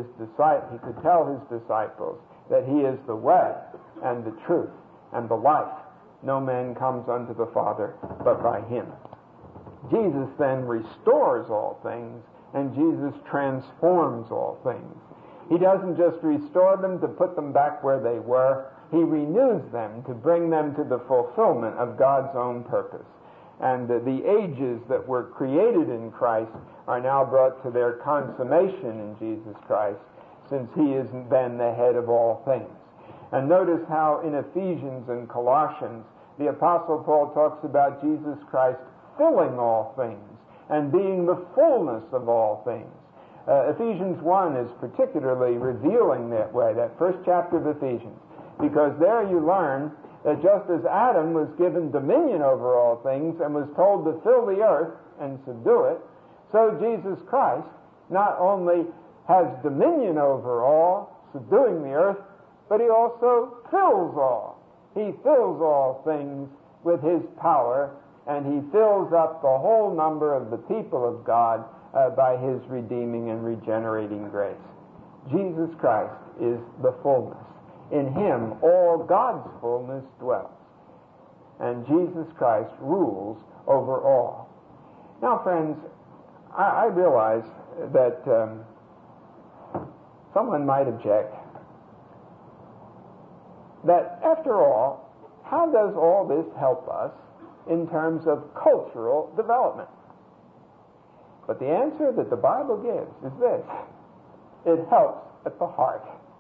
disciples that he is the way and the truth and the life. No man comes unto the Father but by him. Jesus then restores all things, and Jesus transforms all things. He doesn't just restore them to put them back where they were. He renews them to bring them to the fulfillment of God's own purpose. And the ages that were created in Christ are now brought to their consummation in Jesus Christ, since he is then the head of all things. And notice how in Ephesians and Colossians, the Apostle Paul talks about Jesus Christ filling all things and being the fullness of all things. Ephesians 1 is particularly revealing that way, that first chapter of Ephesians, because there you learn that just as Adam was given dominion over all things and was told to fill the earth and subdue it, so Jesus Christ not only has dominion over all, subduing the earth, but he also fills all. He fills all things with his power, and he fills up the whole number of the people of God by his redeeming and regenerating grace. Jesus Christ is the fullness. In him all God's fullness dwells. And Jesus Christ rules over all. Now, friends, I realize that someone might object that, after all, how does all this help us in terms of cultural development? But the answer that the Bible gives is this: it helps at the heart.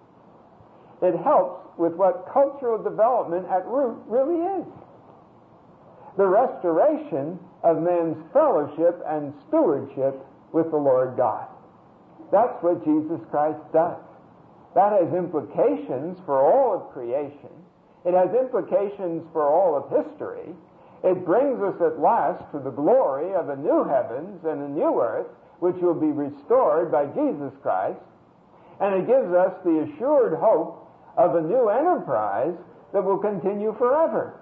It helps with what cultural development at root really is. The restoration of man's fellowship and stewardship with the Lord God. That's what Jesus Christ does. That has implications for all of creation. It has implications for all of history. It brings us at last to the glory of a new heavens and a new earth, which will be restored by Jesus Christ. And it gives us the assured hope of a new enterprise that will continue forever.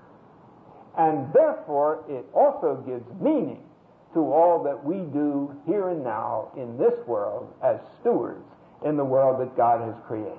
And therefore, it also gives meaning to all that we do here and now in this world as stewards in the world that God has created.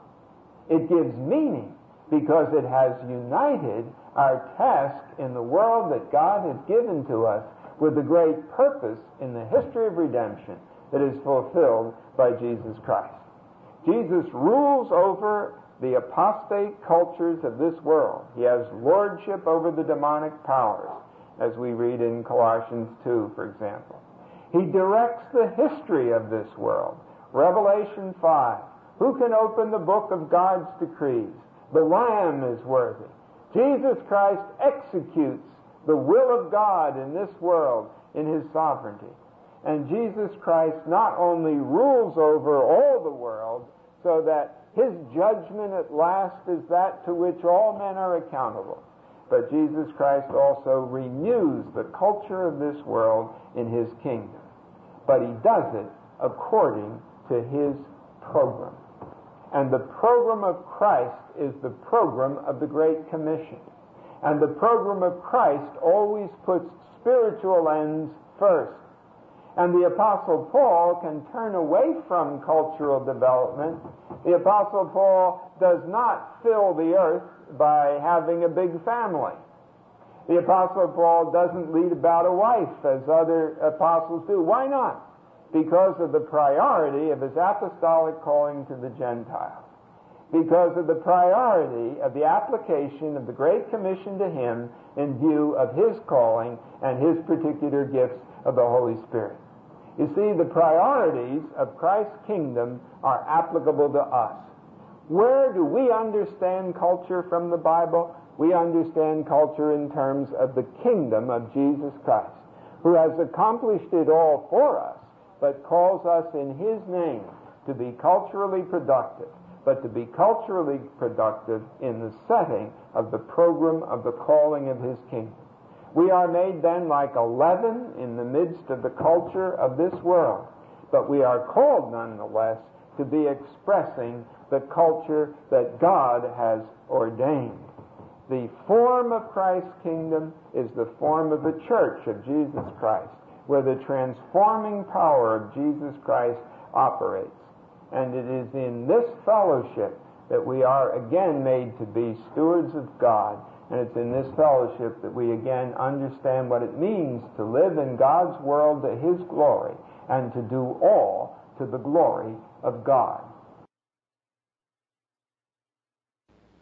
It gives meaning because it has united our task in the world that God has given to us with the great purpose in the history of redemption that is fulfilled by Jesus Christ. Jesus rules over the apostate cultures of this world. He has lordship over the demonic powers, as we read in Colossians 2, for example. He directs the history of this world. Revelation 5. Who can open the book of God's decrees? The Lamb is worthy. Jesus Christ executes the will of God in this world in his sovereignty. And Jesus Christ not only rules over all the world, so that his judgment at last is that to which all men are accountable, but Jesus Christ also renews the culture of this world in his kingdom. But he does it according to his program. And the program of Christ is the program of the Great Commission. And the program of Christ always puts spiritual ends first. And the Apostle Paul can turn away from cultural development. The Apostle Paul does not fill the earth by having a big family. The Apostle Paul doesn't lead about a wife as other apostles do. Why not? Because of the priority of his apostolic calling to the Gentiles. Because of the priority of the application of the Great Commission to him in view of his calling and his particular gifts of the Holy Spirit. You see, the priorities of Christ's kingdom are applicable to us. Where do we understand culture from the Bible? We understand culture in terms of the kingdom of Jesus Christ, who has accomplished it all for us, but calls us in his name to be culturally productive, but to be culturally productive in the setting of the program of the calling of his kingdom. We are made then like a leaven in the midst of the culture of this world, but we are called nonetheless to be expressing the culture that God has ordained. The form of Christ's kingdom is the form of the church of Jesus Christ, where the transforming power of Jesus Christ operates. And it is in this fellowship that we are again made to be stewards of God. And it's in this fellowship that we again understand what it means to live in God's world to his glory and to do all to the glory of God.